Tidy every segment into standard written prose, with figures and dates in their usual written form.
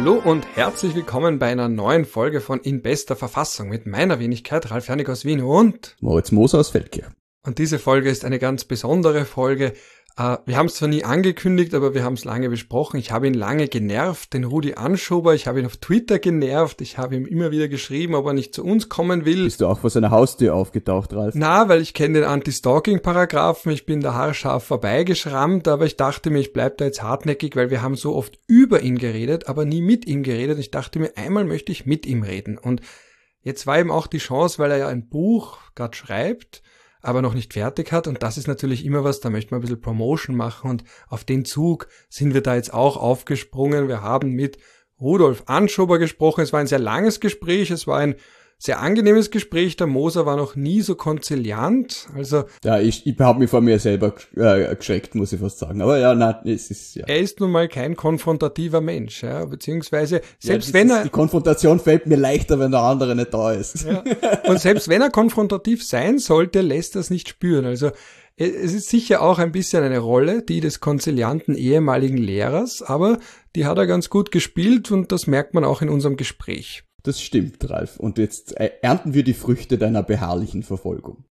Hallo und herzlich willkommen bei einer neuen Folge von In bester Verfassung mit meiner Wenigkeit Ralf Janik aus Wien und Moritz Moser aus Feldkirch. Und diese Folge ist eine ganz besondere Folge. Wir haben es zwar nie angekündigt, aber wir haben es lange besprochen. Ich habe ihn lange genervt, den Rudi Anschober. Ich habe ihn auf Twitter genervt. Ich habe ihm immer wieder geschrieben, ob er nicht zu uns kommen will. Bist du auch vor seiner Haustür aufgetaucht, Ralf? Na, weil ich kenne den Anti-Stalking-Paragraphen. Ich bin da haarscharf vorbeigeschrammt, aber ich dachte mir, ich bleib da jetzt hartnäckig, weil wir haben so oft über ihn geredet, aber nie mit ihm geredet. Ich dachte mir, einmal möchte ich mit ihm reden. Und jetzt war eben auch die Chance, weil er ja ein Buch gerade schreibt, aber noch nicht fertig hat, und das ist natürlich immer was, da möchte man ein bisschen Promotion machen, und auf den Zug sind wir da jetzt auch aufgesprungen. Wir haben mit Rudolf Anschober gesprochen. Es war ein sehr langes Gespräch, es war ein sehr angenehmes Gespräch. Der Moser war noch nie so konziliant, also... Ja, ich habe mich vor mir selber geschreckt, muss ich fast sagen. Aber ja, nein, es ist... Ja. Er ist nun mal kein konfrontativer Mensch, ja, beziehungsweise selbst ja, wenn er... Die Konfrontation fällt mir leichter, wenn der andere nicht da ist. Ja. Und selbst wenn er konfrontativ sein sollte, lässt er es nicht spüren. Also es ist sicher auch ein bisschen eine Rolle, die des konzilianten ehemaligen Lehrers, aber die hat er ganz gut gespielt, und das merkt man auch in unserem Gespräch. Das stimmt, Ralf. Und jetzt ernten wir die Früchte deiner beharrlichen Verfolgung.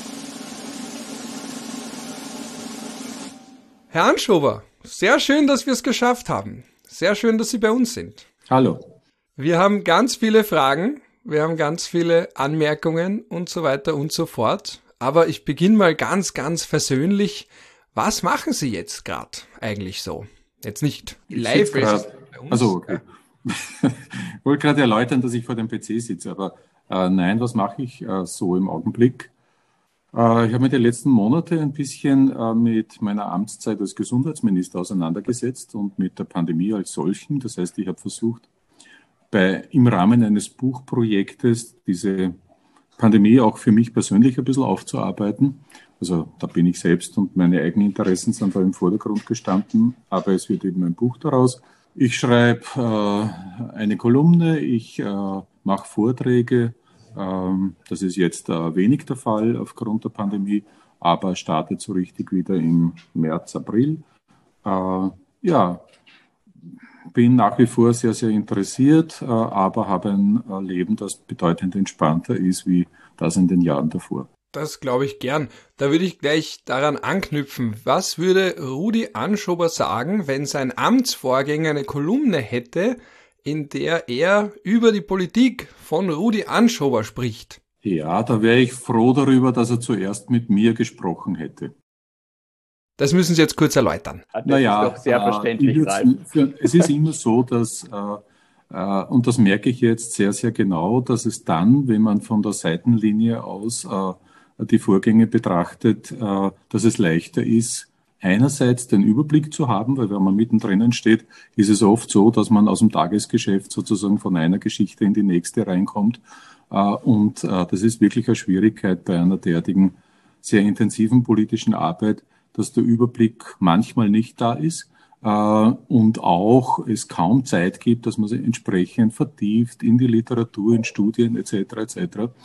Herr Anschober, sehr schön, dass wir es geschafft haben. Sehr schön, dass Sie bei uns sind. Hallo. Wir haben ganz viele Fragen, wir haben ganz viele Anmerkungen und so weiter und so fort. Aber ich beginne mal ganz, ganz versöhnlich. Was machen Sie jetzt gerade eigentlich so? Jetzt nicht live. Bei uns. Also, okay. Ich wollte gerade erläutern, dass ich vor dem PC sitze, aber nein, was mache ich so im Augenblick? Ich habe mich die letzten Monate ein bisschen mit meiner Amtszeit als Gesundheitsminister auseinandergesetzt und mit der Pandemie als solchen. Das heißt, ich habe versucht, im Rahmen eines Buchprojektes diese Pandemie auch für mich persönlich ein bisschen aufzuarbeiten. Also da bin ich selbst und meine eigenen Interessen sind da im Vordergrund gestanden, aber es wird eben ein Buch daraus. Ich schreibe eine Kolumne, ich mache Vorträge. Das ist jetzt wenig der Fall aufgrund der Pandemie, aber startet so richtig wieder im März, April. Ja, bin nach wie vor sehr, sehr interessiert, aber habe ein Leben, das bedeutend entspannter ist wie das in den Jahren davor. Das glaube ich gern. Da würde ich gleich daran anknüpfen. Was würde Rudi Anschober sagen, wenn sein Amtsvorgänger eine Kolumne hätte, in der er über die Politik von Rudi Anschober spricht? Ja, da wäre ich froh darüber, dass er zuerst mit mir gesprochen hätte. Das müssen Sie jetzt kurz erläutern. Das ist doch sehr verständlich, Ralf. Es ist immer so, dass, und das merke ich jetzt sehr, sehr genau, dass es dann, wenn man von der Seitenlinie aus die Vorgänge betrachtet, dass es leichter ist, einerseits den Überblick zu haben, weil wenn man mittendrin steht, ist es oft so, dass man aus dem Tagesgeschäft sozusagen von einer Geschichte in die nächste reinkommt. Und das ist wirklich eine Schwierigkeit bei einer derartigen sehr intensiven politischen Arbeit, dass der Überblick manchmal nicht da ist und auch es kaum Zeit gibt, dass man sich entsprechend vertieft in die Literatur, in Studien etc. etc.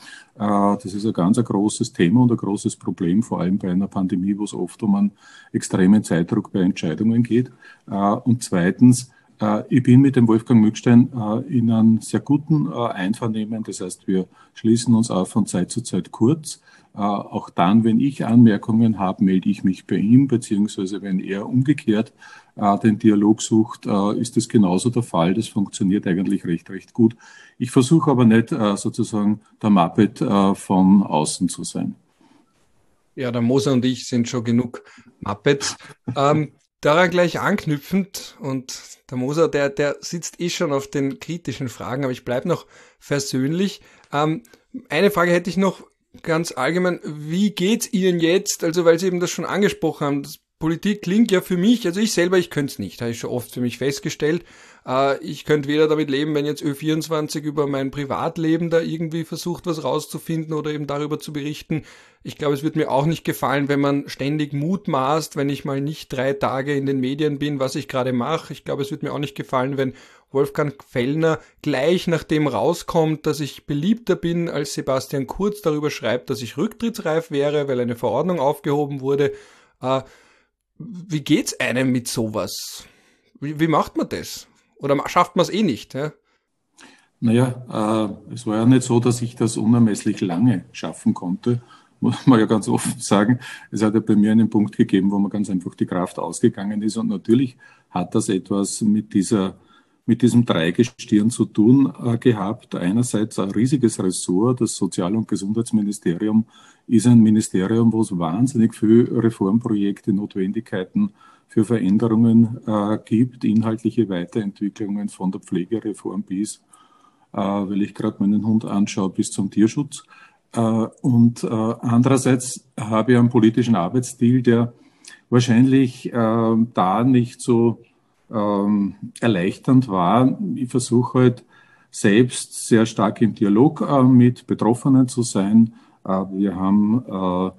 Das ist ein ganz großes Thema und ein großes Problem, vor allem bei einer Pandemie, wo es oft um einen extremen Zeitdruck bei Entscheidungen geht. Und zweitens, ich bin mit dem Wolfgang Mückstein in einem sehr guten Einvernehmen. Das heißt, wir schließen uns auch von Zeit zu Zeit kurz. Auch dann, wenn ich Anmerkungen habe, melde ich mich bei ihm, beziehungsweise wenn er umgekehrt den Dialog sucht, ist das genauso der Fall. Das funktioniert eigentlich recht gut. Ich versuche aber nicht sozusagen der Muppet von außen zu sein. Ja, der Moser und ich sind schon genug Muppets. Daran gleich anknüpfend, und der Moser, der sitzt schon auf den kritischen Fragen, aber ich bleibe noch versöhnlich. Eine Frage hätte ich noch ganz allgemein. Wie geht's Ihnen jetzt? Also, weil Sie eben das schon angesprochen haben, Politik klingt ja für mich, also ich selber, ich könnte es nicht, habe ich schon oft für mich festgestellt. Ich könnte weder damit leben, wenn jetzt Ö24 über mein Privatleben da irgendwie versucht, was rauszufinden oder eben darüber zu berichten. Ich glaube, es wird mir auch nicht gefallen, wenn man ständig mutmaßt, wenn ich mal nicht 3 Tage in den Medien bin, was ich gerade mache. Ich glaube, es wird mir auch nicht gefallen, wenn Wolfgang Fellner gleich nachdem rauskommt, dass ich beliebter bin als Sebastian Kurz, darüber schreibt, dass ich rücktrittsreif wäre, weil eine Verordnung aufgehoben wurde. Wie geht's einem mit sowas? Wie macht man das? Oder schafft man es eh nicht? Ja? Naja, es war ja nicht so, dass ich das unermesslich lange schaffen konnte, muss man ja ganz offen sagen. Es hat ja bei mir einen Punkt gegeben, wo mir ganz einfach die Kraft ausgegangen ist. Und natürlich hat das etwas mit diesem Dreigestirn zu tun gehabt. Einerseits ein riesiges Ressort, das Sozial- und Gesundheitsministerium ist ein Ministerium, wo es wahnsinnig viele Reformprojekte, Notwendigkeiten für Veränderungen gibt, inhaltliche Weiterentwicklungen von der Pflegereform bis, weil ich gerade meinen Hund anschaue, bis zum Tierschutz. Und andererseits habe ich einen politischen Arbeitsstil, der wahrscheinlich da nicht so erleichternd war. Ich versuche halt selbst sehr stark im Dialog mit Betroffenen zu sein. Wir haben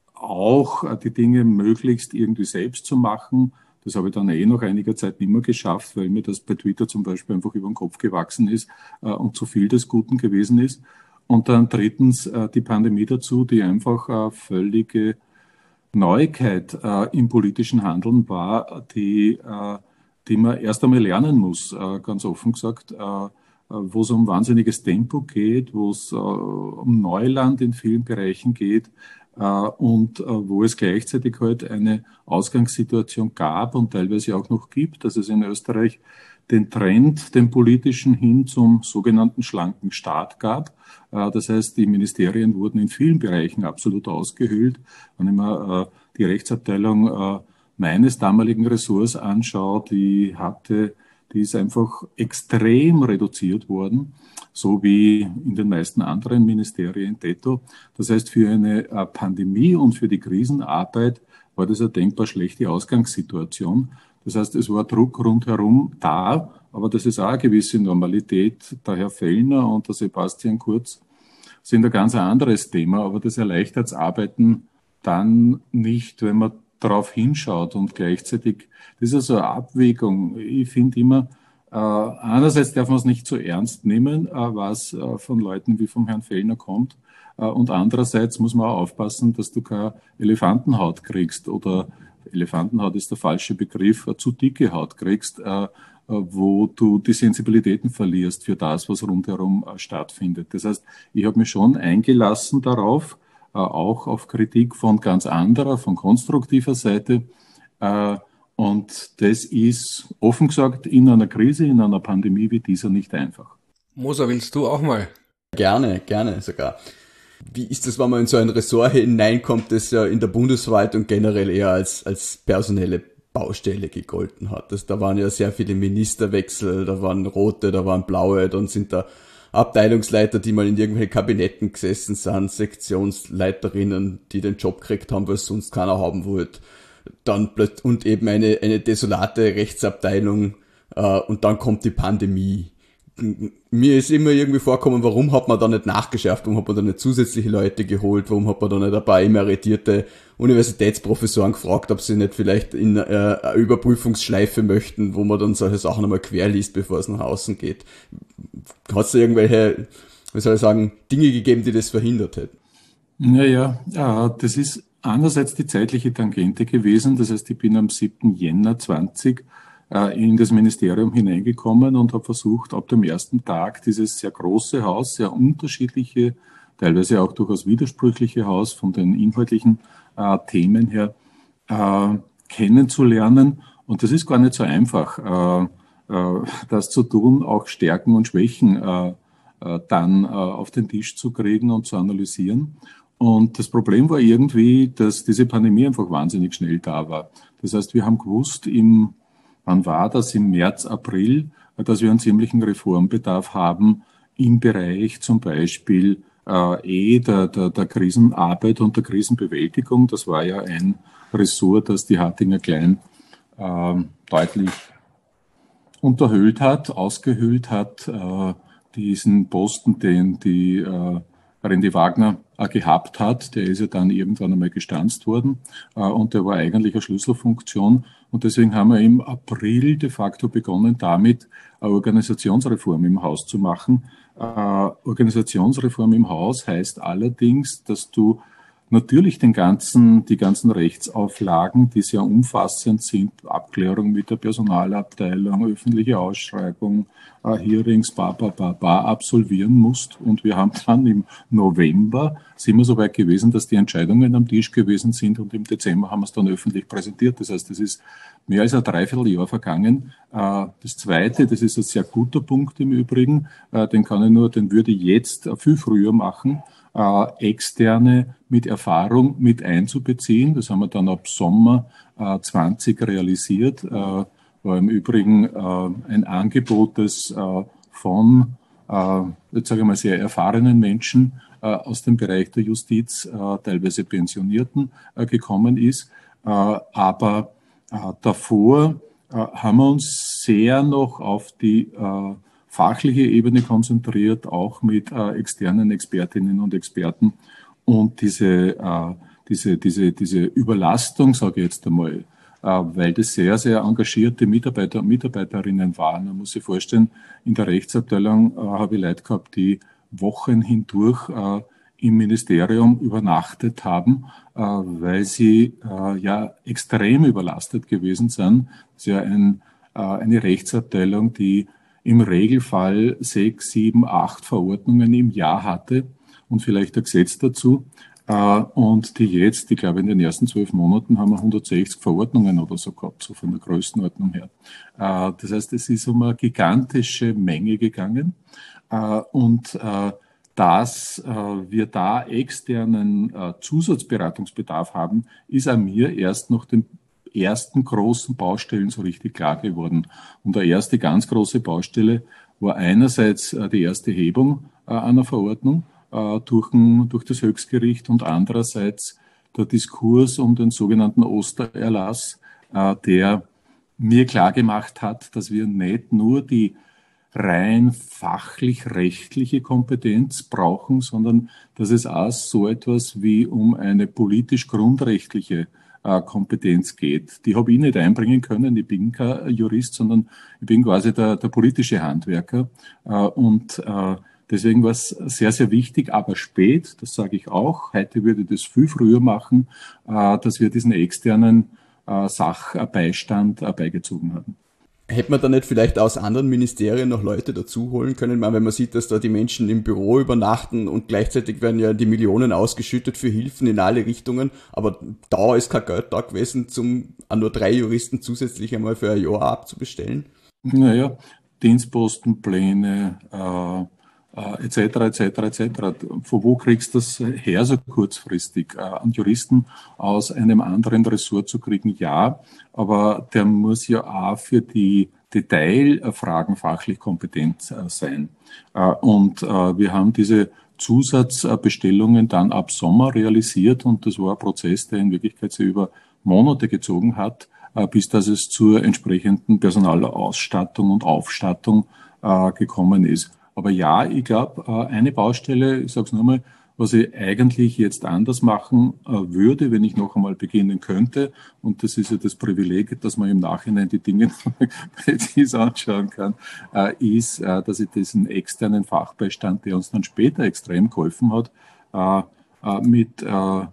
auch die Dinge möglichst irgendwie selbst zu machen. Das habe ich dann nach einiger Zeit nicht mehr geschafft, weil mir das bei Twitter zum Beispiel einfach über den Kopf gewachsen ist und zu viel des Guten gewesen ist. Und dann drittens die Pandemie dazu, die einfach völlige Neuigkeit im politischen Handeln war, die man erst einmal lernen muss, ganz offen gesagt, wo es um wahnsinniges Tempo geht, wo es um Neuland in vielen Bereichen geht und wo es gleichzeitig halt eine Ausgangssituation gab und teilweise auch noch gibt, dass es in Österreich den Trend, den politischen, hin zum sogenannten schlanken Staat gab. Das heißt, die Ministerien wurden in vielen Bereichen absolut ausgehöhlt. Wenn ich mir die Rechtsabteilung meines damaligen Ressorts anschaue, die ist einfach extrem reduziert worden, so wie in den meisten anderen Ministerien detto. Das heißt, für eine Pandemie und für die Krisenarbeit war das eine denkbar schlechte Ausgangssituation. Das heißt, es war Druck rundherum da, aber das ist auch eine gewisse Normalität. Der Herr Fellner und der Sebastian Kurz sind ein ganz anderes Thema, aber das erleichtert das Arbeiten dann nicht, wenn man darauf hinschaut und gleichzeitig, das ist also eine Abwägung. Ich finde immer, einerseits darf man es nicht so ernst nehmen, was von Leuten wie vom Herrn Fellner kommt, und andererseits muss man auch aufpassen, dass du keine Elefantenhaut kriegst oder Elefantenhaut ist der falsche Begriff, zu dicke Haut kriegst, wo du die Sensibilitäten verlierst für das, was rundherum stattfindet. Das heißt, ich habe mich schon eingelassen darauf, auch auf Kritik von ganz anderer, von konstruktiver Seite. Und das ist, offen gesagt, in einer Krise, in einer Pandemie wie dieser nicht einfach. Moser, willst du auch mal? Gerne sogar. Wie ist das, wenn man in so ein Ressort hineinkommt, das ja in der Bundesverwaltung generell eher als personelle Baustelle gegolten hat? Da waren ja sehr viele Ministerwechsel, da waren rote, da waren blaue, dann sind da Abteilungsleiter, die mal in irgendwelchen Kabinetten gesessen sind, Sektionsleiterinnen, die den Job gekriegt haben, weil es sonst keiner haben wollte. Und eben eine desolate Rechtsabteilung, und dann kommt die Pandemie. Mir ist immer irgendwie vorgekommen, warum hat man da nicht nachgeschärft, warum hat man da nicht zusätzliche Leute geholt, warum hat man da nicht ein paar emeritierte Universitätsprofessoren gefragt, ob sie nicht vielleicht in eine Überprüfungsschleife möchten, wo man dann solche Sachen einmal querliest, bevor es nach außen geht. Hat es da irgendwelche, wie soll ich sagen, Dinge gegeben, die das verhindert hätten? Naja, das ist einerseits die zeitliche Tangente gewesen, das heißt, ich bin am 7. Jänner 20 in das Ministerium hineingekommen und habe versucht, ab dem ersten Tag dieses sehr große Haus, sehr unterschiedliche, teilweise auch durchaus widersprüchliche Haus von den inhaltlichen Themen her kennenzulernen. Und das ist gar nicht so einfach, das zu tun, auch Stärken und Schwächen dann auf den Tisch zu kriegen und zu analysieren. Und das Problem war irgendwie, dass diese Pandemie einfach wahnsinnig schnell da war. Das heißt, wir haben gewusst, wann war das? Im März, April, dass wir einen ziemlichen Reformbedarf haben im Bereich zum Beispiel der Krisenarbeit und der Krisenbewältigung. Das war ja ein Ressort, das die Hartinger Klein deutlich unterhöhlt hat, ausgehöhlt hat, diesen Posten, den die Randy Wagner gehabt hat, der ist ja dann irgendwann einmal gestanzt worden und der war eigentlich eine Schlüsselfunktion und deswegen haben wir im April de facto begonnen damit, eine Organisationsreform im Haus zu machen. Organisationsreform im Haus heißt allerdings, dass du natürlich die ganzen Rechtsauflagen, die sehr umfassend sind, Abklärung mit der Personalabteilung, öffentliche Ausschreibung, Hearings, absolvieren musst. Und wir haben dann im November, sind wir so weit gewesen, dass die Entscheidungen am Tisch gewesen sind und im Dezember haben wir es dann öffentlich präsentiert. Das heißt, es ist mehr als ein Dreivierteljahr vergangen. Das Zweite, das ist ein sehr guter Punkt im Übrigen, den würde ich jetzt viel früher machen, Externe mit Erfahrung mit einzubeziehen. Das haben wir dann ab Sommer 20 realisiert. War im Übrigen ein Angebot, das von, jetzt sage ich mal, sehr erfahrenen Menschen aus dem Bereich der Justiz, teilweise Pensionierten, gekommen ist. Aber davor haben wir uns sehr noch auf die fachliche Ebene konzentriert, auch mit externen Expertinnen und Experten. Und diese Überlastung, sage ich jetzt einmal, weil das sehr, sehr engagierte Mitarbeiter und Mitarbeiterinnen waren. Man muss sich vorstellen, in der Rechtsabteilung habe ich Leute gehabt, die Wochen hindurch im Ministerium übernachtet haben, weil sie ja extrem überlastet gewesen sind. Das ist ja eine Rechtsabteilung, die im Regelfall 6, 7, 8 Verordnungen im Jahr hatte und vielleicht ein Gesetz dazu. Und die jetzt, ich glaube, in den ersten 12 Monaten haben wir 160 Verordnungen oder so gehabt, so von der Größenordnung her. Das heißt, es ist um eine gigantische Menge gegangen. Und dass wir da externen Zusatzberatungsbedarf haben, ist an mir erst nach den ersten großen Baustellen so richtig klar geworden. Und der erste ganz große Baustelle war einerseits die erste Hebung einer Verordnung durch das Höchstgericht und andererseits der Diskurs um den sogenannten Ostererlass, der mir klar gemacht hat, dass wir nicht nur die rein fachlich-rechtliche Kompetenz brauchen, sondern dass es auch so etwas wie um eine politisch-grundrechtliche Kompetenz geht. Die habe ich nicht einbringen können. Ich bin kein Jurist, sondern ich bin quasi der politische Handwerker. Und deswegen war es sehr, sehr wichtig, aber spät, das sage ich auch, heute würde ich das viel früher machen, dass wir diesen externen Sachbeistand beigezogen haben. Hätte man da nicht vielleicht aus anderen Ministerien noch Leute dazu holen können? Wenn man sieht, dass da die Menschen im Büro übernachten und gleichzeitig werden ja die Millionen ausgeschüttet für Hilfen in alle Richtungen, aber da ist kein Geld da gewesen, auch nur 3 Juristen zusätzlich einmal für ein Jahr abzubestellen? Naja, Dienstpostenpläne, etc., etc., etc. Von wo kriegst du das her so kurzfristig? Einen Juristen aus einem anderen Ressort zu kriegen, ja, aber der muss ja auch für die Detailfragen fachlich kompetent sein. Und wir haben diese Zusatzbestellungen dann ab Sommer realisiert und das war ein Prozess, der in Wirklichkeit sich über Monate gezogen hat, bis dass es zur entsprechenden Personalausstattung und Aufstattung gekommen ist. Aber ja, ich glaube, eine Baustelle, ich sage es nochmal, was ich eigentlich jetzt anders machen würde, wenn ich noch einmal beginnen könnte, und das ist ja das Privileg, dass man im Nachhinein die Dinge präzise anschauen kann, ist, dass ich diesen externen Fachbeistand, der uns dann später extrem geholfen hat, ich nenne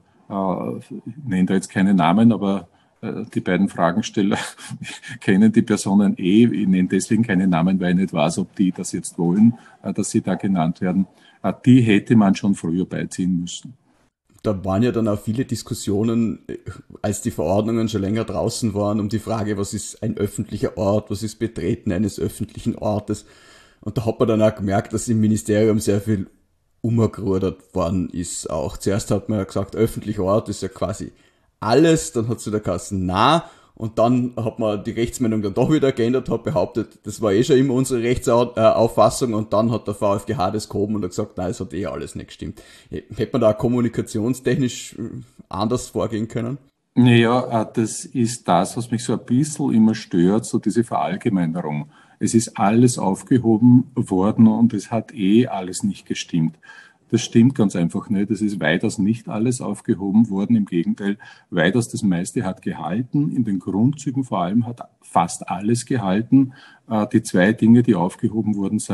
da jetzt keine Namen, aber die beiden Fragensteller kennen die Personen eh. Ich nenne deswegen keine Namen, weil ich nicht weiß, ob die das jetzt wollen, dass sie da genannt werden. Die hätte man schon früher beiziehen müssen. Da waren ja dann auch viele Diskussionen, als die Verordnungen schon länger draußen waren, um die Frage, was ist ein öffentlicher Ort, was ist Betreten eines öffentlichen Ortes. Und da hat man dann auch gemerkt, dass im Ministerium sehr viel umgerudert worden ist. Auch zuerst hat man ja gesagt, öffentlicher Ort ist ja quasi alles, dann hat sich der Kassen und dann hat man die Rechtsmeinung dann doch wieder geändert, hat behauptet, das war eh schon immer unsere Rechtsauffassung und dann hat der VfGH das gehoben und hat gesagt, nein, es hat eh alles nicht gestimmt. Hätte man da kommunikationstechnisch anders vorgehen können? Naja, das ist das, was mich so ein bisschen immer stört, so diese Verallgemeinerung. Es ist alles aufgehoben worden und es hat eh alles nicht gestimmt. Das stimmt ganz einfach nicht. Es ist weitaus nicht alles aufgehoben worden. Im Gegenteil, weitaus das meiste hat gehalten. In den Grundzügen vor allem hat fast alles gehalten. Die 2 Dinge, die aufgehoben worden sind,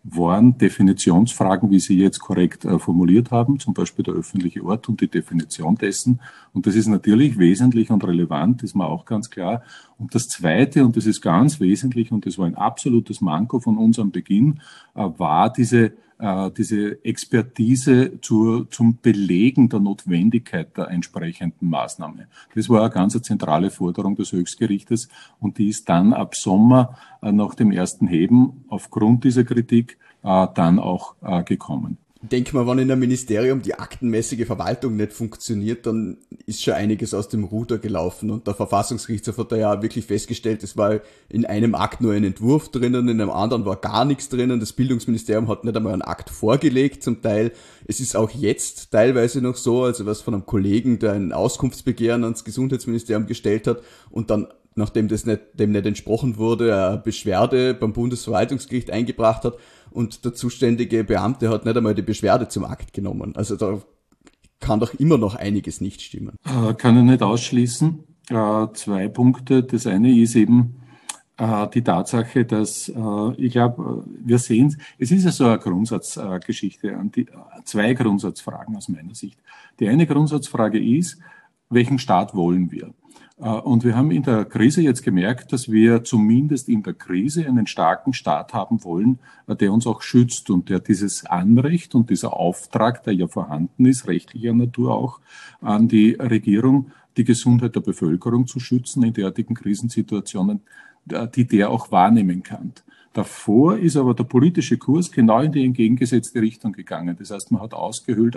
waren Definitionsfragen, wie Sie jetzt korrekt formuliert haben, zum Beispiel der öffentliche Ort und die Definition dessen. Und das ist natürlich wesentlich und relevant, ist mir auch ganz klar. Und das Zweite, und das ist ganz wesentlich, und das war ein absolutes Manko von uns am Beginn, war diese Expertise zum Belegen der Notwendigkeit der entsprechenden Maßnahme. Das war eine ganz zentrale Forderung des Höchstgerichtes und die ist dann ab Sommer nach dem ersten Heben aufgrund dieser Kritik dann auch gekommen. Ich denke mal, wenn in einem Ministerium die aktenmäßige Verwaltung nicht funktioniert, dann ist schon einiges aus dem Ruder gelaufen. Und der Verfassungsgerichtshof hat da ja wirklich festgestellt, es war in einem Akt nur ein Entwurf drinnen, in einem anderen war gar nichts drinnen. Das Bildungsministerium hat nicht einmal einen Akt vorgelegt zum Teil. Es ist auch jetzt teilweise noch so, also was von einem Kollegen, der ein Auskunftsbegehren ans Gesundheitsministerium gestellt hat und dann, nachdem dem nicht entsprochen wurde, eine Beschwerde beim Bundesverwaltungsgericht eingebracht hat und der zuständige Beamte hat nicht einmal die Beschwerde zum Akt genommen. Also da kann doch immer noch einiges nicht stimmen. Kann ich nicht ausschließen. Zwei Punkte. Das eine ist eben die Tatsache, dass ich glaube, wir sehen, es ist ja so eine Grundsatzgeschichte, zwei Grundsatzfragen aus meiner Sicht. Die eine Grundsatzfrage ist, welchen Staat wollen wir? Und wir haben in der Krise jetzt gemerkt, dass wir zumindest in der Krise einen starken Staat haben wollen, der uns auch schützt und der dieses Anrecht und dieser Auftrag, der ja vorhanden ist, rechtlicher Natur auch, an die Regierung, die Gesundheit der Bevölkerung zu schützen in derartigen Krisensituationen, die der auch wahrnehmen kann. Davor ist aber der politische Kurs genau in die entgegengesetzte Richtung gegangen. Das heißt, man hat ausgehöhlt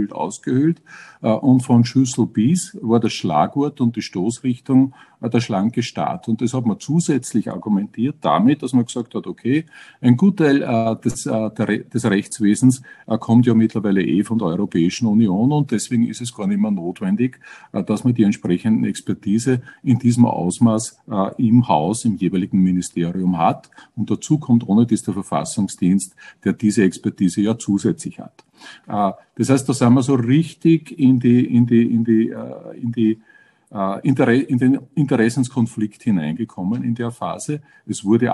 und von Schüssel bis war das Schlagwort und die Stoßrichtung der schlanke Staat. Und das hat man zusätzlich argumentiert damit, dass man gesagt hat, okay, ein Gutteil des Rechtswesens kommt ja mittlerweile von der Europäischen Union und deswegen ist es gar nicht mehr notwendig, dass man die entsprechenden Expertise in diesem Ausmaß im Haus, im jeweiligen Ministerium hat. Und dazu kommt ohne dies der Verfassungsdienst, der diese Expertise ja zusätzlich hat. Das heißt, da sind wir so richtig in den Interessenskonflikt hineingekommen in der Phase. Es wurde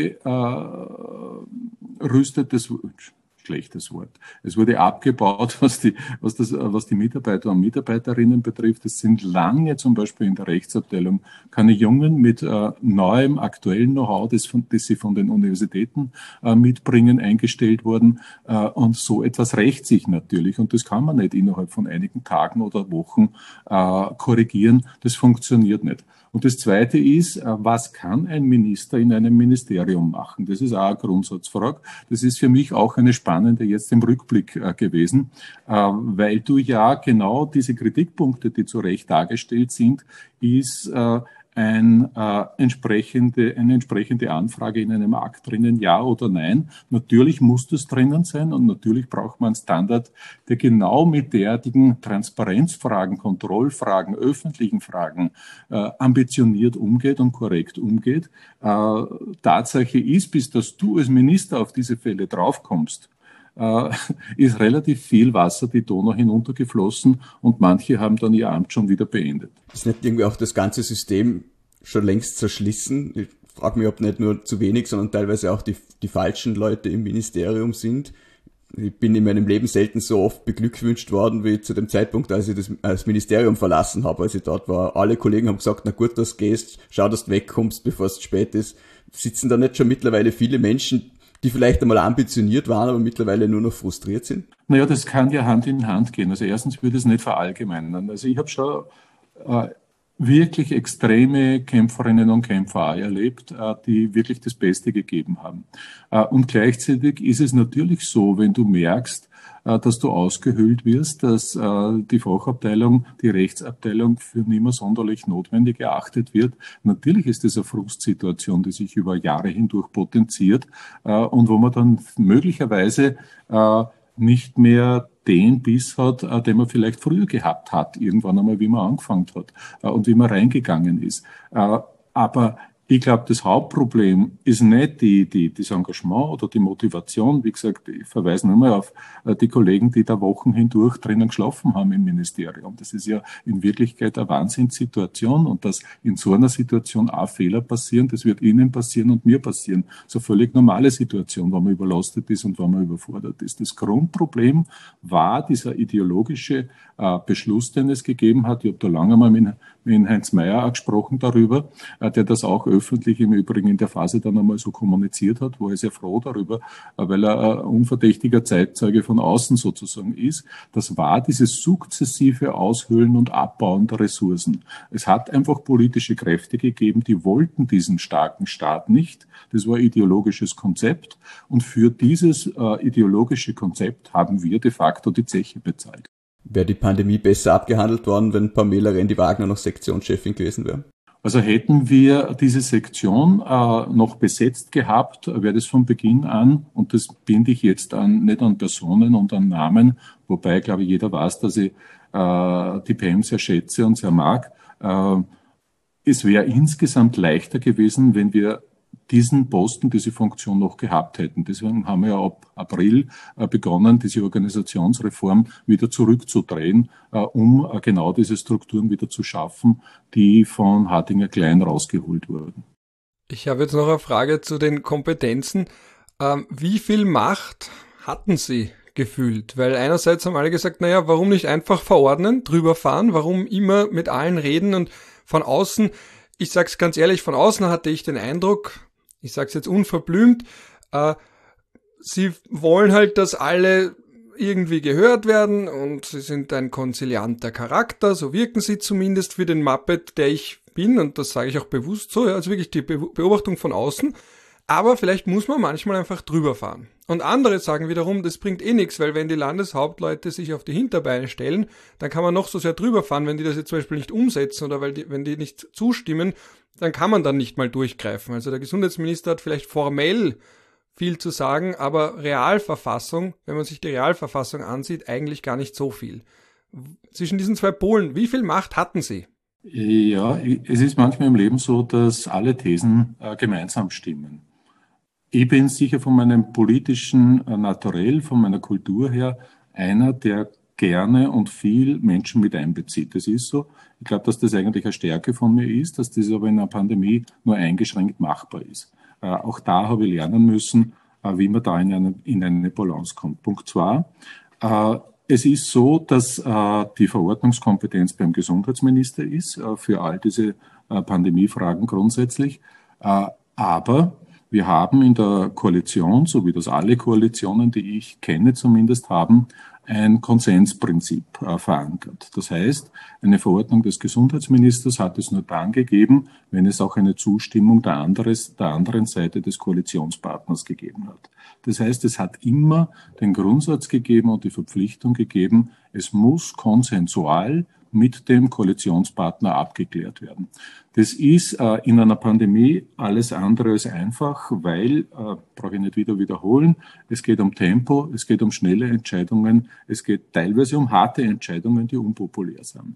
abgerüstet, schlechtes Wort. Es wurde abgebaut, was die Mitarbeiter und Mitarbeiterinnen betrifft. Es sind lange zum Beispiel in der Rechtsabteilung keine Jungen mit neuem, aktuellen Know-how, das sie von den Universitäten mitbringen, eingestellt worden. Und so etwas rächt sich natürlich. Und das kann man nicht innerhalb von einigen Tagen oder Wochen korrigieren. Das funktioniert nicht. Und das Zweite ist, was kann ein Minister in einem Ministerium machen? Das ist auch eine Grundsatzfrage. Das ist für mich auch eine spannende jetzt im Rückblick gewesen, weil du ja genau diese Kritikpunkte, die zu Recht dargestellt sind, ist eine entsprechende Anfrage in einem Akt drinnen, ja oder nein. Natürlich muss das drinnen sein und natürlich braucht man einen Standard, der genau mit derartigen Transparenzfragen, Kontrollfragen, öffentlichen Fragen ambitioniert umgeht und korrekt umgeht. Tatsache ist, bis dass du als Minister auf diese Fälle draufkommst, ist relativ viel Wasser die Donau hinuntergeflossen und manche haben dann ihr Amt schon wieder beendet. Ist nicht irgendwie auch das ganze System schon längst zerschlissen? Ich frage mich, ob nicht nur zu wenig, sondern teilweise auch die falschen Leute im Ministerium sind. Ich bin in meinem Leben selten so oft beglückwünscht worden wie zu dem Zeitpunkt, als ich das Ministerium verlassen habe. Als ich dort war, alle Kollegen haben gesagt, na gut, dass du gehst, schau, dass du wegkommst, bevor es zu spät ist. Sitzen da nicht schon mittlerweile viele Menschen, die vielleicht einmal ambitioniert waren, aber mittlerweile nur noch frustriert sind? Naja, das kann ja Hand in Hand gehen. Also erstens würde ich es nicht verallgemeinern. Also ich habe schon wirklich extreme Kämpferinnen und Kämpfer erlebt, die wirklich das Beste gegeben haben. Und gleichzeitig ist es natürlich so, wenn du merkst, dass du ausgehöhlt wirst, dass die Fachabteilung, die Rechtsabteilung für nicht mehr sonderlich notwendig erachtet wird. Natürlich ist das eine Frustsituation, die sich über Jahre hindurch potenziert und wo man dann möglicherweise nicht mehr den Biss hat, den man vielleicht früher gehabt hat, irgendwann einmal, wie man angefangen hat und wie man reingegangen ist. Aber Ich glaube, das Hauptproblem ist nicht das Engagement oder die Motivation. Wie gesagt, ich verweise nur mal auf die Kollegen, die da Wochen hindurch drinnen geschlafen haben im Ministerium. Das ist ja in Wirklichkeit eine Wahnsinnssituation, und dass in so einer Situation auch Fehler passieren, das wird Ihnen passieren und mir passieren. So völlig normale Situation, wenn man überlastet ist und wenn man überfordert ist. Das Grundproblem war dieser ideologische Beschluss, den es gegeben hat. Ich habe da lange mal mit Heinz Mayer auch gesprochen darüber, der das auch öffentlich im Übrigen in der Phase dann einmal so kommuniziert hat, war er sehr froh darüber, weil er ein unverdächtiger Zeitzeuge von außen sozusagen ist. Das war dieses sukzessive Aushöhlen und Abbauen der Ressourcen. Es hat einfach politische Kräfte gegeben, die wollten diesen starken Staat nicht. Das war ein ideologisches Konzept, und für dieses ideologische Konzept haben wir de facto die Zeche bezahlt. Wäre die Pandemie besser abgehandelt worden, wenn Pamela Rendi-Wagner noch Sektionschefin gewesen wäre? Also hätten wir diese Sektion noch besetzt gehabt, wäre das von Beginn an, und das binde ich jetzt nicht an Personen und an Namen, wobei, glaube ich, jeder weiß, dass ich die PM sehr schätze und sehr mag. Es wäre insgesamt leichter gewesen, wenn wir diesen Posten, diese Funktion noch gehabt hätten. Deswegen haben wir ja ab April begonnen, diese Organisationsreform wieder zurückzudrehen, um genau diese Strukturen wieder zu schaffen, die von Hartinger Klein rausgeholt wurden. Ich habe jetzt noch eine Frage zu den Kompetenzen. Wie viel Macht hatten Sie gefühlt? Weil einerseits haben alle gesagt, naja, warum nicht einfach verordnen, drüber fahren, warum immer mit allen reden, und von außen, ich sag's ganz ehrlich, von außen hatte ich den Eindruck, ich sag's jetzt unverblümt, sie wollen halt, dass alle irgendwie gehört werden, und sie sind ein konzilianter Charakter, so wirken sie zumindest für den Muppet, der ich bin, und das sage ich auch bewusst so, also wirklich die Beobachtung von außen. Aber vielleicht muss man manchmal einfach drüber fahren. Und andere sagen wiederum, das bringt eh nichts, weil wenn die Landeshauptleute sich auf die Hinterbeine stellen, dann kann man noch so sehr drüber fahren, wenn die das jetzt zum Beispiel nicht umsetzen oder wenn die nicht zustimmen, dann kann man dann nicht mal durchgreifen. Also der Gesundheitsminister hat vielleicht formell viel zu sagen, aber Realverfassung, wenn man sich die Realverfassung ansieht, eigentlich gar nicht so viel. Zwischen diesen zwei Polen, wie viel Macht hatten Sie? Ja, es ist manchmal im Leben so, dass alle Thesen gemeinsam stimmen. Ich bin sicher von meinem politischen Naturell, von meiner Kultur her, einer, der gerne und viel Menschen mit einbezieht. Das ist so. Ich glaube, dass das eigentlich eine Stärke von mir ist, dass das aber in einer Pandemie nur eingeschränkt machbar ist. Auch da habe ich lernen müssen, wie man da in eine Balance kommt. Punkt 2. Es ist so, dass die Verordnungskompetenz beim Gesundheitsminister ist, für all diese Pandemiefragen grundsätzlich. Aber wir haben in der Koalition, so wie das alle Koalitionen, die ich kenne zumindest, haben, ein Konsensprinzip verankert. Das heißt, eine Verordnung des Gesundheitsministers hat es nur dann gegeben, wenn es auch eine Zustimmung der anderen Seite des Koalitionspartners gegeben hat. Das heißt, es hat immer den Grundsatz gegeben und die Verpflichtung gegeben, es muss konsensual mit dem Koalitionspartner abgeklärt werden. Das ist in einer Pandemie alles andere als einfach, weil, brauche ich nicht wieder wiederholen, es geht um Tempo, es geht um schnelle Entscheidungen, es geht teilweise um harte Entscheidungen, die unpopulär sind.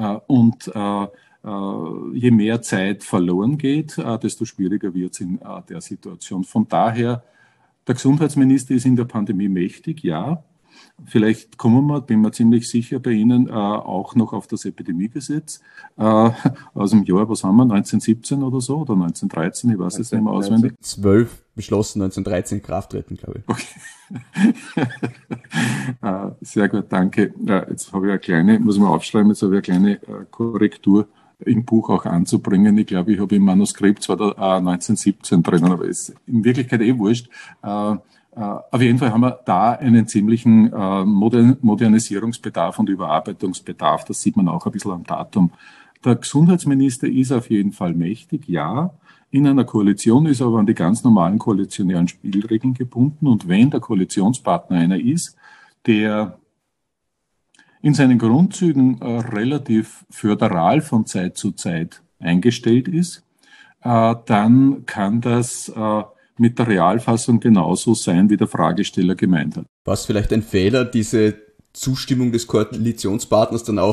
Je mehr Zeit verloren geht, desto schwieriger wird es in der Situation. Von daher, der Gesundheitsminister ist in der Pandemie mächtig, ja. Vielleicht kommen wir, bin mir ziemlich sicher bei Ihnen, auch noch auf das Epidemiegesetz aus dem Jahr, was haben wir, 1917 oder so, oder 1913, ich weiß es nicht mehr auswendig. 1912 beschlossen, 1913 in Kraft treten, glaube ich. Okay. Sehr gut, danke. Jetzt habe ich eine kleine, muss man aufschreiben, jetzt habe ich eine kleine Korrektur im Buch auch anzubringen. Ich glaube, ich habe im Manuskript zwar 1917 drinnen, aber ist in Wirklichkeit wurscht. Auf jeden Fall haben wir da einen ziemlichen Modernisierungsbedarf und Überarbeitungsbedarf. Das sieht man auch ein bisschen am Datum. Der Gesundheitsminister ist auf jeden Fall mächtig, ja. In einer Koalition ist er aber an die ganz normalen koalitionären Spielregeln gebunden. Und wenn der Koalitionspartner einer ist, der in seinen Grundzügen relativ föderal von Zeit zu Zeit eingestellt ist, dann kann das mit der Realfassung genauso sein, wie der Fragesteller gemeint hat. War es vielleicht ein Fehler, diese Zustimmung des Koalitionspartners dann auch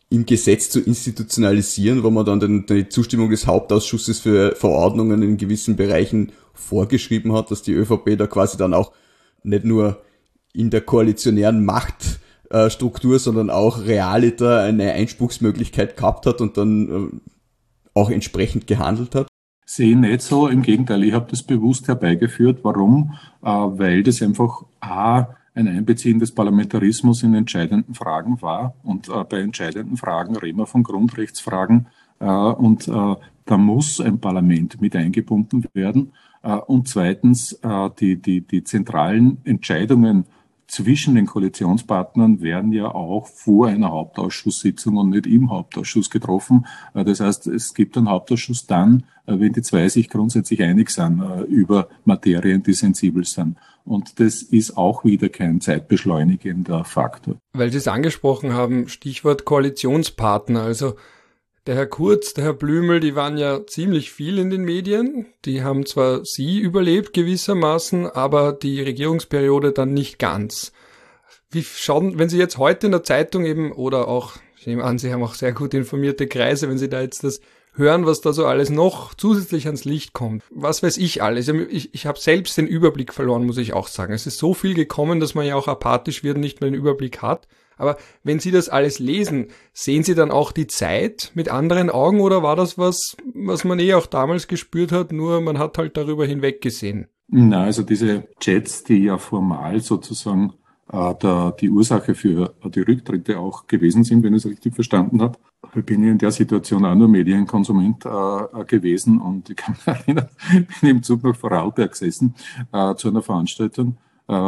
im Gesetz zu institutionalisieren, wo man dann die Zustimmung des Hauptausschusses für Verordnungen in gewissen Bereichen vorgeschrieben hat, dass die ÖVP da quasi dann auch nicht nur in der koalitionären Machtstruktur, sondern auch realiter eine Einspruchsmöglichkeit gehabt hat und dann auch entsprechend gehandelt hat? Sehe ich nicht so, im Gegenteil, ich habe das bewusst herbeigeführt. Warum? Weil das einfach ein Einbeziehen des Parlamentarismus in entscheidenden Fragen war. Und bei entscheidenden Fragen reden wir von Grundrechtsfragen. Und da muss ein Parlament mit eingebunden werden. Und zweitens, die zentralen Entscheidungen zwischen den Koalitionspartnern werden ja auch vor einer Hauptausschusssitzung und nicht im Hauptausschuss getroffen. Das heißt, es gibt einen Hauptausschuss dann, wenn die zwei sich grundsätzlich einig sind über Materien, die sensibel sind. Und das ist auch wieder kein zeitbeschleunigender Faktor. Weil Sie es angesprochen haben, Stichwort Koalitionspartner. Also der Herr Kurz, der Herr Blümel, die waren ja ziemlich viel in den Medien. Die haben zwar Sie überlebt gewissermaßen, aber die Regierungsperiode dann nicht ganz. Wie schauen, wenn Sie jetzt heute in der Zeitung eben, oder auch, ich nehme an, Sie haben auch sehr gut informierte Kreise, wenn Sie da jetzt das hören, was da so alles noch zusätzlich ans Licht kommt. Was weiß ich alles. Ich habe selbst den Überblick verloren, muss ich auch sagen. Es ist so viel gekommen, dass man ja auch apathisch wird und nicht mehr den Überblick hat. Aber wenn Sie das alles lesen, sehen Sie dann auch die Zeit mit anderen Augen oder war das was man auch damals gespürt hat, nur man hat halt darüber hinweggesehen? Na, also diese Chats, die ja formal sozusagen die Ursache für die Rücktritte auch gewesen sind, wenn ich es richtig verstanden habe. Ich bin ja in der Situation auch nur Medienkonsument gewesen und ich kann mich erinnern, bin im Zug nach Vorarlberg gesessen zu einer Veranstaltung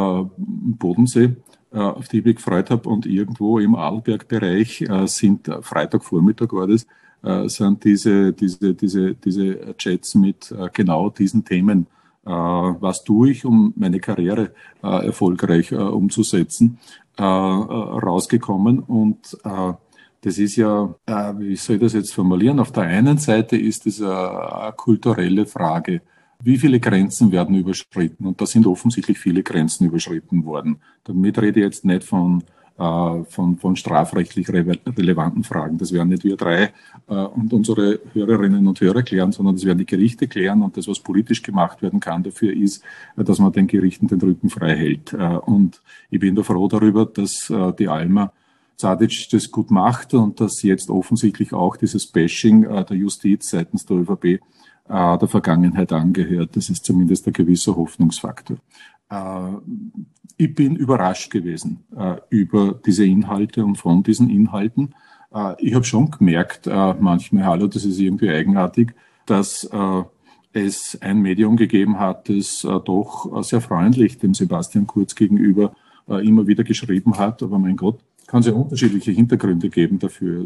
im Bodensee, auf die ich mich gefreut habe, und irgendwo im Arlberg-Bereich sind Freitagvormittag war das, sind diese Chats mit genau diesen Themen, was tue ich, um meine Karriere erfolgreich umzusetzen, rausgekommen. Und das ist ja, wie soll ich das jetzt formulieren? Auf der einen Seite ist es eine kulturelle Frage. Wie viele Grenzen werden überschritten? Und da sind offensichtlich viele Grenzen überschritten worden. Damit rede ich jetzt nicht von strafrechtlich relevanten Fragen. Das werden nicht wir drei und unsere Hörerinnen und Hörer klären, sondern das werden die Gerichte klären. Und das, was politisch gemacht werden kann dafür, ist, dass man den Gerichten den Rücken frei hält. Und ich bin da froh darüber, dass die Alma Zadic das gut macht und dass jetzt offensichtlich auch dieses Bashing der Justiz seitens der ÖVP der Vergangenheit angehört. Das ist zumindest ein gewisser Hoffnungsfaktor. Ich bin überrascht gewesen über diese Inhalte und von diesen Inhalten. Ich habe schon gemerkt, manchmal, hallo, das ist irgendwie eigenartig, dass es ein Medium gegeben hat, das doch sehr freundlich dem Sebastian Kurz gegenüber immer wieder geschrieben hat. Aber mein Gott, kann es ja unterschiedliche Hintergründe geben dafür.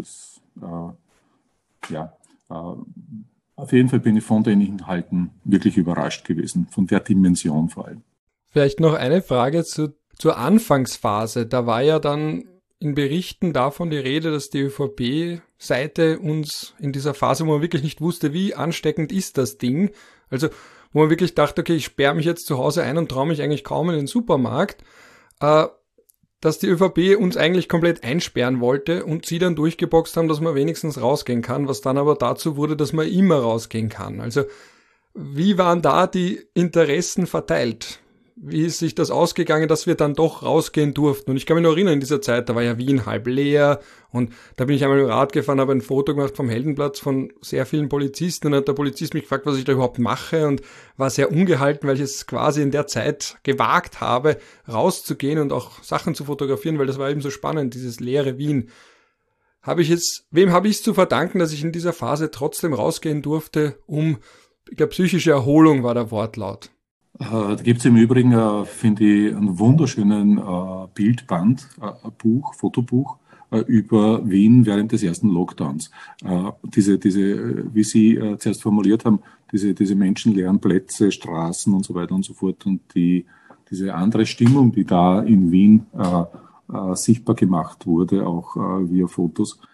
Auf jeden Fall bin ich von den Inhalten wirklich überrascht gewesen, von der Dimension vor allem. Vielleicht noch eine Frage zur Anfangsphase. Da war ja dann in Berichten davon die Rede, dass die ÖVP-Seite uns in dieser Phase, wo man wirklich nicht wusste, wie ansteckend ist das Ding, also wo man wirklich dachte, okay, ich sperre mich jetzt zu Hause ein und traue mich eigentlich kaum in den Supermarkt, dass die ÖVP uns eigentlich komplett einsperren wollte und sie dann durchgeboxt haben, dass man wenigstens rausgehen kann, was dann aber dazu wurde, dass man immer rausgehen kann. Also wie waren da die Interessen verteilt? Wie ist sich das ausgegangen, dass wir dann doch rausgehen durften? Und ich kann mich noch erinnern, in dieser Zeit, da war ja Wien halb leer und da bin ich einmal mit dem Rad gefahren, habe ein Foto gemacht vom Heldenplatz von sehr vielen Polizisten und dann hat der Polizist mich gefragt, was ich da überhaupt mache und war sehr ungehalten, weil ich es quasi in der Zeit gewagt habe, rauszugehen und auch Sachen zu fotografieren, weil das war eben so spannend, dieses leere Wien. Wem habe ich es zu verdanken, dass ich in dieser Phase trotzdem rausgehen durfte, ich glaube, psychische Erholung war der Wortlaut. Da gibt es im Übrigen, finde ich, einen wunderschönen Bildband, Fotobuch über Wien während des ersten Lockdowns. Wie Sie zuerst formuliert haben, diese menschenleeren Plätze, Straßen und so weiter und so fort und diese andere Stimmung, die da in Wien sichtbar gemacht wurde, auch via Fotos.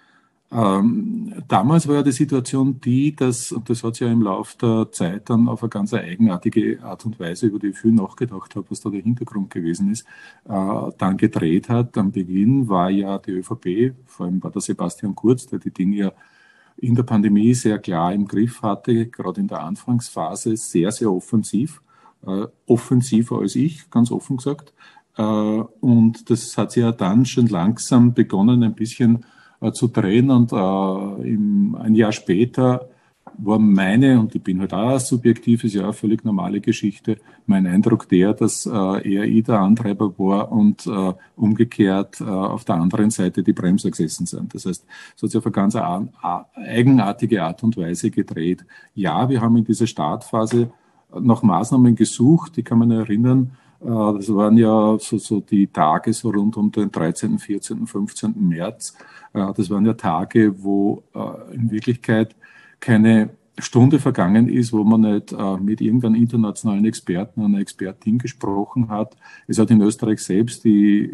Damals war ja die Situation die, dass, und das hat sich ja im Laufe der Zeit dann auf eine ganz eigenartige Art und Weise, über die ich viel nachgedacht habe, was da der Hintergrund gewesen ist, dann gedreht hat. Am Beginn war ja die ÖVP, vor allem war der Sebastian Kurz, der die Dinge ja in der Pandemie sehr klar im Griff hatte, gerade in der Anfangsphase sehr, sehr offensiv, offensiver als ich, ganz offen gesagt. Und das hat sich ja dann schon langsam begonnen, ein bisschen zu drehen, und ein Jahr später war meine, und ich bin halt auch subjektiv, ist ja eine völlig normale Geschichte, mein Eindruck der, dass eher ich der Antreiber war und umgekehrt auf der anderen Seite die Bremser gesessen sind. Das heißt, es hat sich auf eine ganz eigenartige Art und Weise gedreht. Ja, wir haben in dieser Startphase nach Maßnahmen gesucht, die kann man erinnern. Das waren ja so die Tage so rund um den 13., 14., 15. März. Das waren ja Tage, wo in Wirklichkeit keine Stunde vergangen ist, wo man nicht mit irgendeinem internationalen Experten, einer Expertin gesprochen hat. Es hat in Österreich selbst den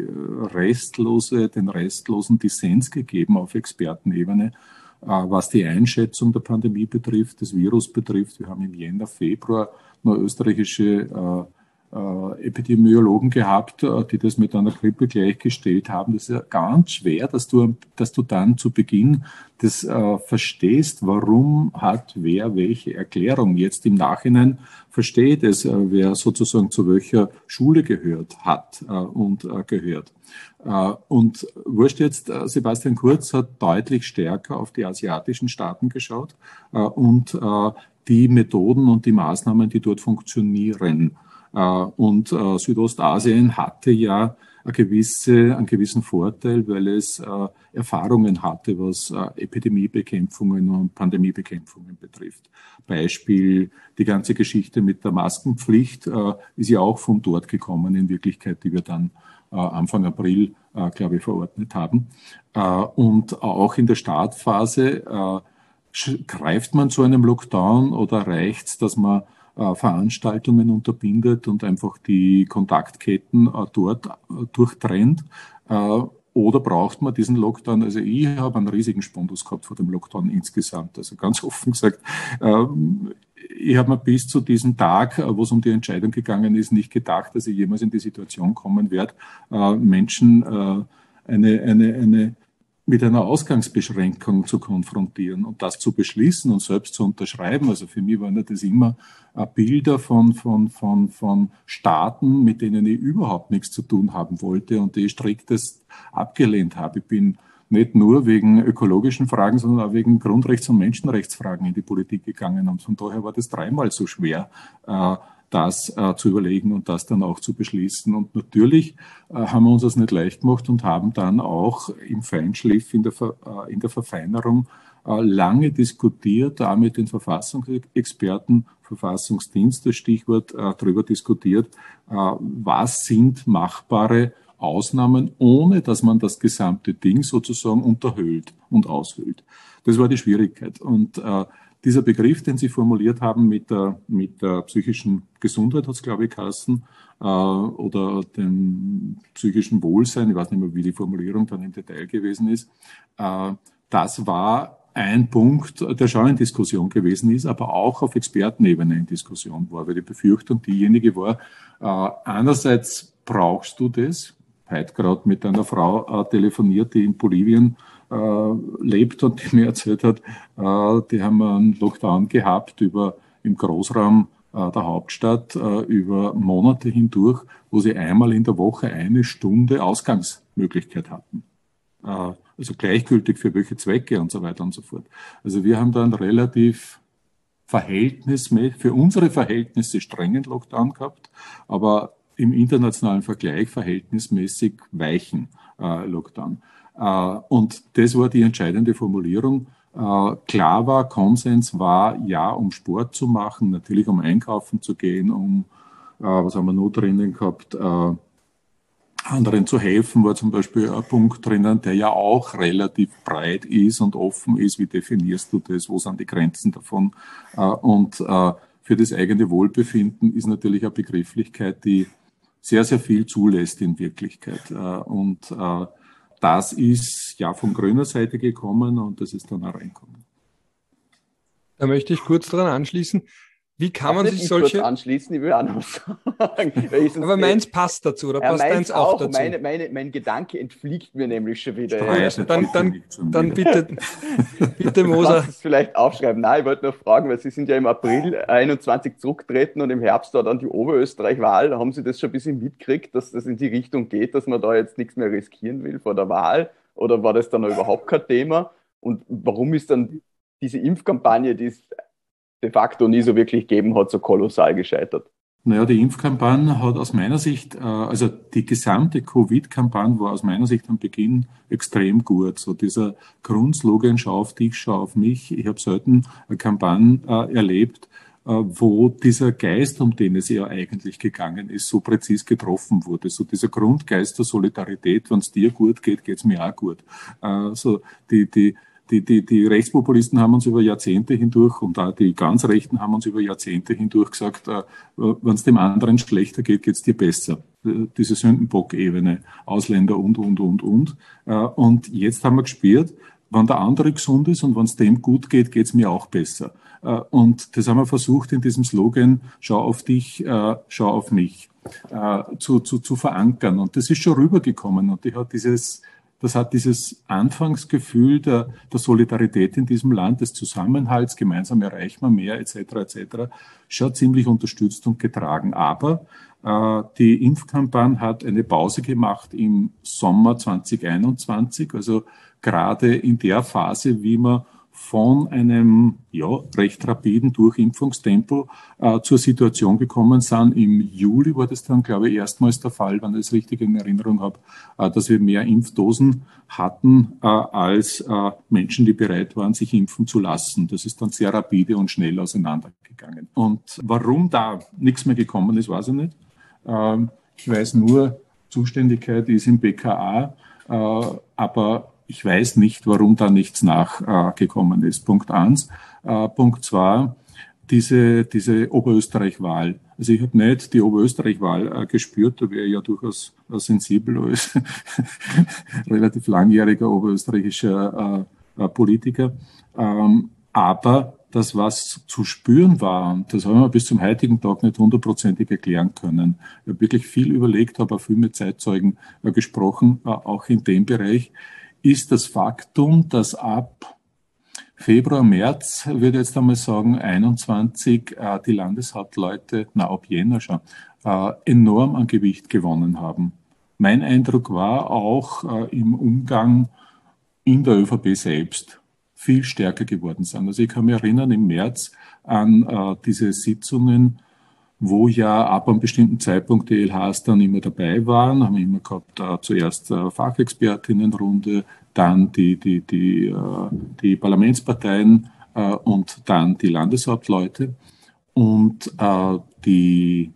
restlosen Dissens gegeben auf Expertenebene, was die Einschätzung der Pandemie betrifft, des Virus betrifft. Wir haben im Jänner, Februar nur österreichische Epidemiologen gehabt, die das mit einer Grippe gleichgestellt haben. Das ist ja ganz schwer, dass du dann zu Beginn das verstehst, warum hat wer welche Erklärung. Jetzt im Nachhinein versteht es, wer sozusagen zu welcher Schule gehört hat und gehört. Und wurscht jetzt, Sebastian Kurz hat deutlich stärker auf die asiatischen Staaten geschaut und die Methoden und die Maßnahmen, die dort funktionieren. Und Südostasien hatte ja einen gewissen Vorteil, weil es Erfahrungen hatte, was Epidemiebekämpfungen und Pandemiebekämpfungen betrifft. Beispiel, die ganze Geschichte mit der Maskenpflicht ist ja auch von dort gekommen, in Wirklichkeit, die wir dann Anfang April, glaube ich, verordnet haben. Und auch in der Startphase greift man zu einem Lockdown oder reicht es, dass man Veranstaltungen unterbindet und einfach die Kontaktketten dort durchtrennt? Oder braucht man diesen Lockdown? Also ich habe einen riesigen Spondus gehabt vor dem Lockdown insgesamt. Also ganz offen gesagt, ich habe mir bis zu diesem Tag, wo es um die Entscheidung gegangen ist, nicht gedacht, dass ich jemals in die Situation kommen werde, Menschen mit einer Ausgangsbeschränkung zu konfrontieren und das zu beschließen und selbst zu unterschreiben. Also für mich waren das immer Bilder von Staaten, mit denen ich überhaupt nichts zu tun haben wollte und die ich striktest abgelehnt habe. Ich bin nicht nur wegen ökologischen Fragen, sondern auch wegen Grundrechts- und Menschenrechtsfragen in die Politik gegangen. Und von daher war das dreimal so schwer, das zu überlegen und das dann auch zu beschließen. Und natürlich haben wir uns das nicht leicht gemacht und haben dann auch im Feinschliff in der Verfeinerung lange diskutiert, da mit den Verfassungsexperten, Verfassungsdienst, das Stichwort, darüber diskutiert, was sind machbare Ausnahmen, ohne dass man das gesamte Ding sozusagen unterhöhlt und aushöhlt. Das war die Schwierigkeit. Und dieser Begriff, den Sie formuliert haben mit der psychischen Gesundheit, hat es, glaube ich, geheißen, oder dem psychischen Wohlsein, ich weiß nicht mehr, wie die Formulierung dann im Detail gewesen ist, das war ein Punkt, der schon in Diskussion gewesen ist, aber auch auf Expertenebene in Diskussion war, weil die Befürchtung diejenige war, einerseits brauchst du das, heute gerade mit einer Frau telefoniert, die in Bolivien lebt und die mir erzählt hat, die haben einen Lockdown gehabt im Großraum der Hauptstadt über Monate hindurch, wo sie einmal in der Woche 1 Stunde Ausgangsmöglichkeit hatten. Also gleichgültig für welche Zwecke und so weiter und so fort. Also wir haben da einen relativ für unsere Verhältnisse strengen Lockdown gehabt, aber im internationalen Vergleich verhältnismäßig weichen Lockdown. Und das war die entscheidende Formulierung. Klar war, Konsens war, ja, um Sport zu machen, natürlich um einkaufen zu gehen, was haben wir noch drinnen gehabt, anderen zu helfen, war zum Beispiel ein Punkt drinnen, der ja auch relativ breit ist und offen ist. Wie definierst du das? Wo sind die Grenzen davon? Und für das eigene Wohlbefinden ist natürlich eine Begrifflichkeit, die sehr, sehr viel zulässt in Wirklichkeit. Und das ist ja von grüner Seite gekommen und das ist dann auch reinkommen. Da möchte ich kurz dran anschließen. Wie kann man sich solche... Kurz anschließen, ich will auch noch sagen. Aber meins passt dazu, oder passt deins auch dazu? Mein Gedanke entfliegt mir nämlich schon wieder. Dann bitte Moser. Kannst du es vielleicht aufschreiben? Nein, ich wollte nur fragen, weil Sie sind ja im April 21 zurückgetreten und im Herbst war dann die Oberösterreich-Wahl. Da haben Sie das schon ein bisschen mitgekriegt, dass das in die Richtung geht, dass man da jetzt nichts mehr riskieren will vor der Wahl? Oder war das dann noch überhaupt kein Thema? Und warum ist dann diese Impfkampagne, die es de facto nie so wirklich gegeben hat, so kolossal gescheitert? Naja, die Impfkampagne hat aus meiner Sicht, also die gesamte Covid-Kampagne war aus meiner Sicht am Beginn extrem gut. So dieser Grundslogan, schau auf dich, schau auf mich. Ich habe selten eine Kampagne erlebt, wo dieser Geist, um den es ja eigentlich gegangen ist, so präzis getroffen wurde. So dieser Grundgeist der Solidarität, wenn es dir gut geht, geht es mir auch gut. So die Rechtspopulisten haben uns über Jahrzehnte hindurch und auch die ganz Rechten haben uns über Jahrzehnte hindurch gesagt, wenn es dem anderen schlechter geht, geht es dir besser. Diese Sündenbock-Ebene, Ausländer und. Und jetzt haben wir gespürt, wenn der andere gesund ist und wenn es dem gut geht, geht es mir auch besser. Und das haben wir versucht in diesem Slogan, schau auf dich, schau auf mich, zu verankern. Und das ist schon rübergekommen und das hat dieses Anfangsgefühl der Solidarität in diesem Land, des Zusammenhalts, gemeinsam erreicht man mehr, etc., schon ziemlich unterstützt und getragen. Aber die Impfkampagne hat eine Pause gemacht im Sommer 2021, also gerade in der Phase, wie man von einem recht rapiden Durchimpfungstempo zur Situation gekommen sind. Im Juli war das dann, glaube ich, erstmals der Fall, wenn ich das richtig in Erinnerung habe, dass wir mehr Impfdosen hatten als Menschen, die bereit waren, sich impfen zu lassen. Das ist dann sehr rapide und schnell auseinandergegangen. Und warum da nichts mehr gekommen ist, weiß ich nicht. Ich weiß nur, Zuständigkeit ist im BKA, aber ich weiß nicht, warum da nichts nachgekommen ist. Punkt 1. Punkt 2, diese Oberösterreich-Wahl. Also ich habe nicht die Oberösterreich-Wahl gespürt, da wäre ich ja durchaus sensibel als relativ langjähriger oberösterreichischer Politiker. Aber das, was zu spüren war, das haben wir bis zum heutigen Tag nicht hundertprozentig erklären können. Ich habe wirklich viel überlegt, habe auch viel mit Zeitzeugen gesprochen, auch in dem Bereich, ist das Faktum, dass ab Februar, März, würde ich jetzt einmal sagen, 21 die Landeshauptleute, ab Jänner schon, enorm an Gewicht gewonnen haben. Mein Eindruck war auch im Umgang in der ÖVP selbst viel stärker geworden sind. Also ich kann mich erinnern, im März an diese Sitzungen, wo ja ab einem bestimmten Zeitpunkt die LHs dann immer dabei waren, haben wir immer gehabt, zuerst Fachexpertinnenrunde, dann die Parlamentsparteien und dann die Landeshauptleute. Und die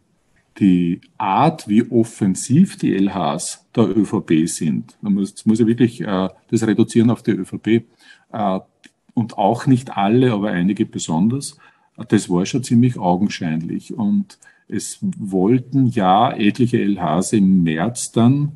Art, wie offensiv die LHs der ÖVP sind, jetzt muss ich wirklich das reduzieren auf die ÖVP, und auch nicht alle, aber einige besonders, das war schon ziemlich augenscheinlich. Und es wollten ja etliche LHs im März dann,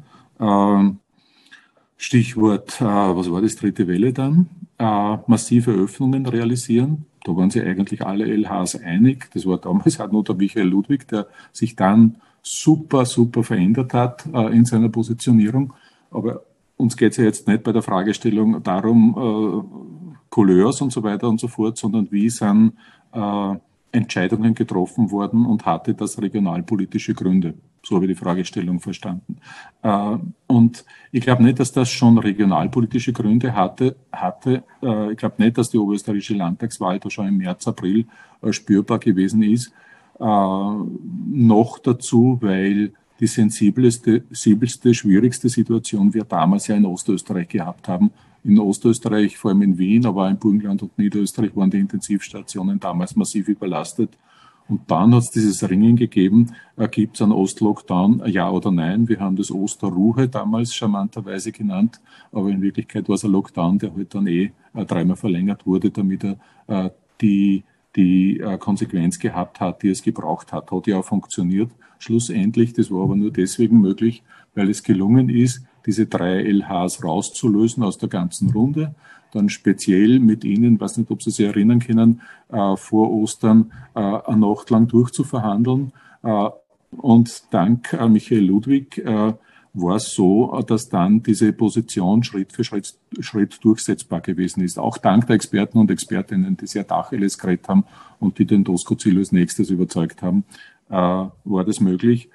Stichwort, was war das, dritte Welle dann, massive Öffnungen realisieren. Da waren sich eigentlich alle LHs einig. Das war damals auch noch der Michael Ludwig, der sich dann super verändert hat in seiner Positionierung. Aber uns geht es ja jetzt nicht bei der Fragestellung darum, Couleurs und so weiter und so fort, sondern wie sind Entscheidungen getroffen worden und hatte das regionalpolitische Gründe. So habe ich die Fragestellung verstanden. Und ich glaube nicht, dass das schon regionalpolitische Gründe hatte. Ich glaube nicht, dass die oberösterreichische Landtagswahl da schon im März, April spürbar gewesen ist. Noch dazu, weil die sensibelste, schwierigste Situation wir damals ja in Ostösterreich gehabt haben. In Ostösterreich, vor allem in Wien, aber auch in Burgenland und Niederösterreich waren die Intensivstationen damals massiv überlastet. Und dann hat es dieses Ringen gegeben, gibt es einen Ostlockdown, ja oder nein? Wir haben das Osterruhe damals charmanterweise genannt, aber in Wirklichkeit war es ein Lockdown, der halt dann dreimal verlängert wurde, damit er die Konsequenz gehabt hat, die es gebraucht hat. Hat ja auch funktioniert schlussendlich. Das war aber nur deswegen möglich, weil es gelungen ist, diese 3 LHs rauszulösen aus der ganzen Runde, dann speziell mit ihnen, weiß nicht, ob Sie sich erinnern können, vor Ostern eine Nacht lang durchzuverhandeln. Und dank Michael Ludwig war es so, dass dann diese Position Schritt für Schritt durchsetzbar gewesen ist. Auch dank der Experten und Expertinnen, die sehr Tacheles geredet haben und die den Doskozil als nächstes überzeugt haben, war das möglich.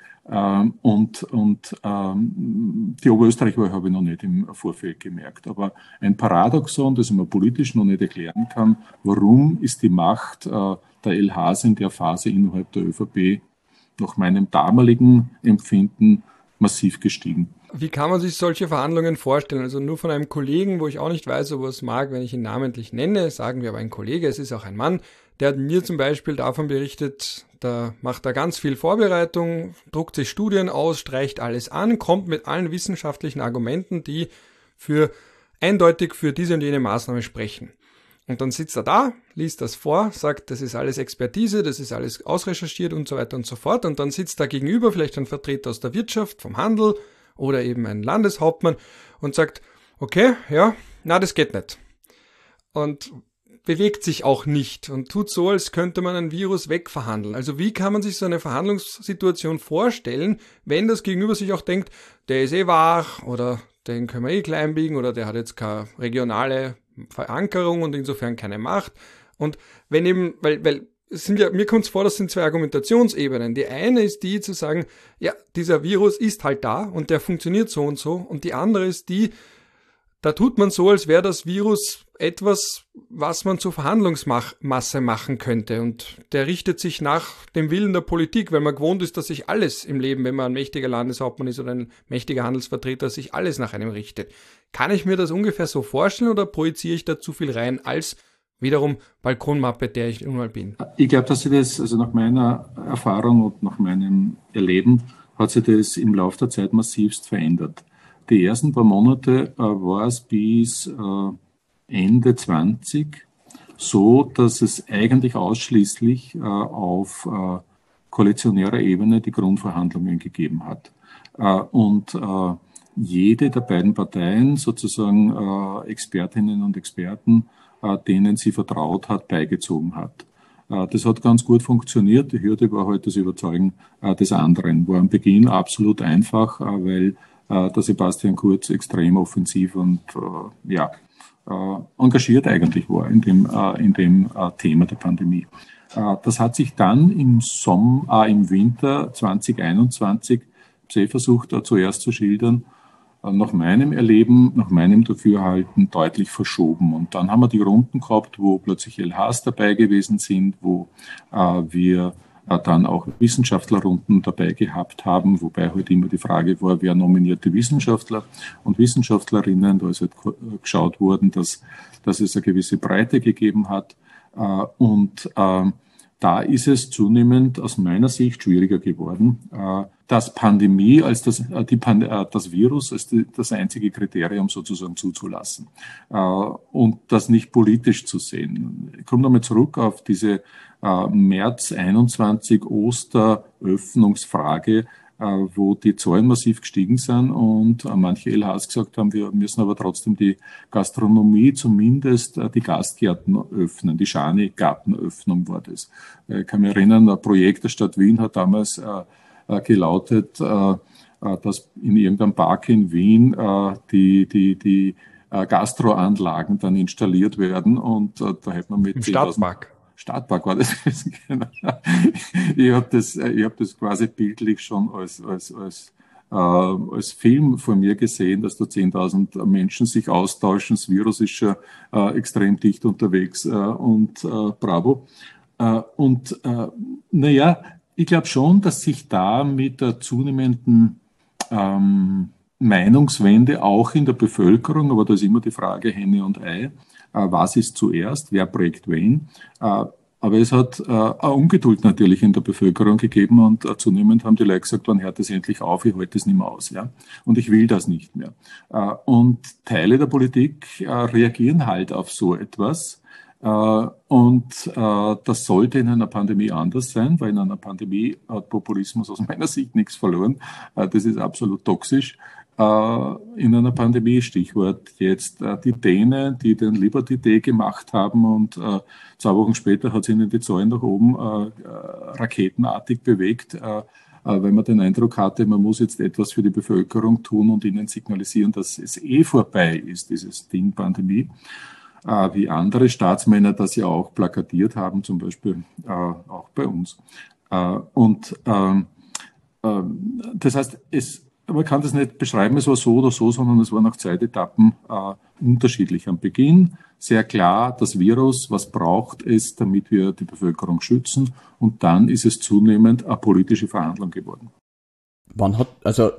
Die Oberösterreich-Wahl habe ich noch nicht im Vorfeld gemerkt. Aber ein Paradoxon, das man politisch noch nicht erklären kann, warum ist die Macht der LHs in der Phase innerhalb der ÖVP nach meinem damaligen Empfinden massiv gestiegen. Wie kann man sich solche Verhandlungen vorstellen? Also nur von einem Kollegen, wo ich auch nicht weiß, ob er es mag, wenn ich ihn namentlich nenne, sagen wir aber ein Kollege, es ist auch ein Mann, der hat mir zum Beispiel davon berichtet, da macht er ganz viel Vorbereitung, druckt sich Studien aus, streicht alles an, kommt mit allen wissenschaftlichen Argumenten, die eindeutig für diese und jene Maßnahme sprechen. Und dann sitzt er da, liest das vor, sagt, das ist alles Expertise, das ist alles ausrecherchiert und so weiter und so fort. Und dann sitzt da gegenüber vielleicht ein Vertreter aus der Wirtschaft, vom Handel oder eben ein Landeshauptmann und sagt, okay, ja, na, das geht nicht. Und bewegt sich auch nicht und tut so, als könnte man ein Virus wegverhandeln. Also wie kann man sich so eine Verhandlungssituation vorstellen, wenn das Gegenüber sich auch denkt, der ist wach oder den können wir klein biegen oder der hat jetzt keine regionale Verankerung und insofern keine Macht. Und wenn eben, weil es sind ja, mir kommt es vor, das sind zwei Argumentationsebenen. Die eine ist die zu sagen, ja, dieser Virus ist halt da und der funktioniert so und so. Und die andere ist die, da tut man so, als wäre das Virus etwas, was man zur Verhandlungsmasse machen könnte. Und der richtet sich nach dem Willen der Politik, weil man gewohnt ist, dass sich alles im Leben, wenn man ein mächtiger Landeshauptmann ist oder ein mächtiger Handelsvertreter, sich alles nach einem richtet. Kann ich mir das ungefähr so vorstellen oder projiziere ich da zu viel rein als wiederum Balkonmappe, der ich nun mal bin? Ich glaube, dass sich das, also nach meiner Erfahrung und nach meinem Erleben, hat sich das im Laufe der Zeit massivst verändert. Die ersten paar Monate war es bis Ende 20 so, dass es eigentlich ausschließlich auf koalitionärer Ebene die Grundverhandlungen gegeben hat. Und jede der beiden Parteien, sozusagen Expertinnen und Experten, denen sie vertraut hat, beigezogen hat. Das hat ganz gut funktioniert. Die Hürde war halt das Überzeugen des anderen. War am Beginn absolut einfach, weil der Sebastian Kurz extrem offensiv und engagiert eigentlich war in dem Thema der Pandemie. Das hat sich dann im Winter 2021 sehr versucht zuerst zu schildern, nach meinem Erleben, nach meinem Dafürhalten deutlich verschoben. Und dann haben wir die Runden gehabt, wo plötzlich LHs dabei gewesen sind, wo wir dann auch Wissenschaftlerrunden dabei gehabt haben, wobei halt immer die Frage war, wer nominiert die Wissenschaftler und Wissenschaftlerinnen. Da ist halt geschaut worden, dass es eine gewisse Breite gegeben hat. Da ist es zunehmend aus meiner Sicht schwieriger geworden, das Pandemie als das Virus als das einzige Kriterium sozusagen zuzulassen und das nicht politisch zu sehen. Ich komme nochmal zurück auf diese März 21 Osteröffnungsfrage, wo die Zahlen massiv gestiegen sind und manche LHs gesagt haben, wir müssen aber trotzdem die Gastronomie, zumindest die Gastgärten öffnen. Die Schani-Gartenöffnung war das. Ich kann mich erinnern, ein Projekt der Stadt Wien hat damals gelautet, dass in irgendeinem Park in Wien die Gastroanlagen dann installiert werden und da hätte man mit im Stadtpark war das. Ich hab das quasi bildlich schon als Film vor mir gesehen, dass da 10.000 Menschen sich austauschen. Das Virus ist schon extrem dicht unterwegs und bravo. Ich glaube schon, dass sich da mit der zunehmenden Meinungswende auch in der Bevölkerung, aber da ist immer die Frage Henne und Ei, was ist zuerst, wer prägt wen. Aber es hat eine Ungeduld natürlich in der Bevölkerung gegeben und zunehmend haben die Leute gesagt, wann hört das endlich auf, ich halte das nicht mehr aus. Ja? Und ich will das nicht mehr. Und Teile der Politik reagieren halt auf so etwas. Und das sollte in einer Pandemie anders sein, weil in einer Pandemie hat Populismus aus meiner Sicht nichts verloren. Das ist absolut toxisch. in einer Pandemie. Stichwort jetzt die Dänen, die den Liberty Day gemacht haben und 2 Wochen später hat es ihnen die Zahlen nach oben raketenartig bewegt, weil man den Eindruck hatte, man muss jetzt etwas für die Bevölkerung tun und ihnen signalisieren, dass es vorbei ist, dieses Ding Pandemie. Wie andere Staatsmänner das ja auch plakatiert haben, zum Beispiel auch bei uns. Das heißt, man kann das nicht beschreiben, es war so oder so, sondern es war nach Zeitetappen unterschiedlich. Am Beginn sehr klar, das Virus, was braucht es, damit wir die Bevölkerung schützen, und dann ist es zunehmend eine politische Verhandlung geworden. Man hat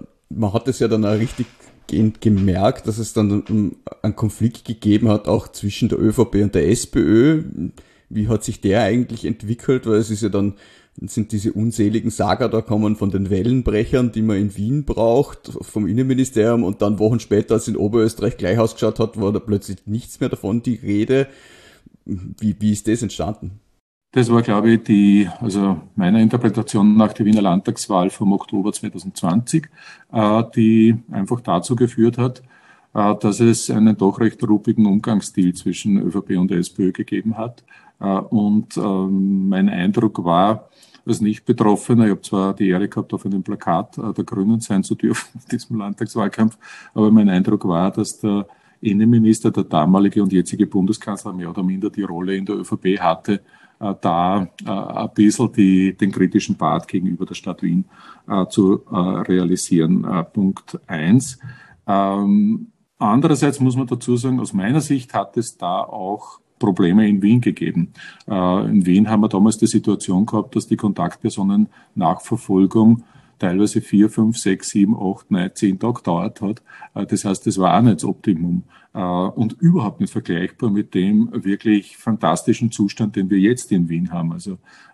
es ja dann auch richtig gemerkt, dass es dann einen Konflikt gegeben hat, auch zwischen der ÖVP und der SPÖ. Wie hat sich der eigentlich entwickelt? Weil es ist ja dann, sind diese unseligen Saga da kommen von den Wellenbrechern, die man in Wien braucht, vom Innenministerium, und dann Wochen später, als in Oberösterreich gleich ausgeschaut hat, war da plötzlich nichts mehr davon die Rede. Wie ist das entstanden? Das war, glaube ich, meiner Interpretation nach die Wiener Landtagswahl vom Oktober 2020, die einfach dazu geführt hat, dass es einen doch recht ruppigen Umgangsstil zwischen ÖVP und SPÖ gegeben hat. Und mein Eindruck war, als Nicht-Betroffener, ich habe zwar die Ehre gehabt, auf einem Plakat der Grünen sein zu dürfen in diesem Landtagswahlkampf, aber mein Eindruck war, dass der Innenminister, der damalige und jetzige Bundeskanzler, mehr oder minder die Rolle in der ÖVP hatte, da ein bisschen den kritischen Part gegenüber der Stadt Wien zu realisieren. Punkt 1. Andererseits muss man dazu sagen, aus meiner Sicht hat es da auch Probleme in Wien gegeben. In Wien haben wir damals die Situation gehabt, dass die Kontaktpersonen-Nachverfolgung teilweise 4, 5, 6, 7, 8, 9, 10 Tage gedauert hat. Das heißt, das war auch nicht das Optimum und überhaupt nicht vergleichbar mit dem wirklich fantastischen Zustand, den wir jetzt in Wien haben. Also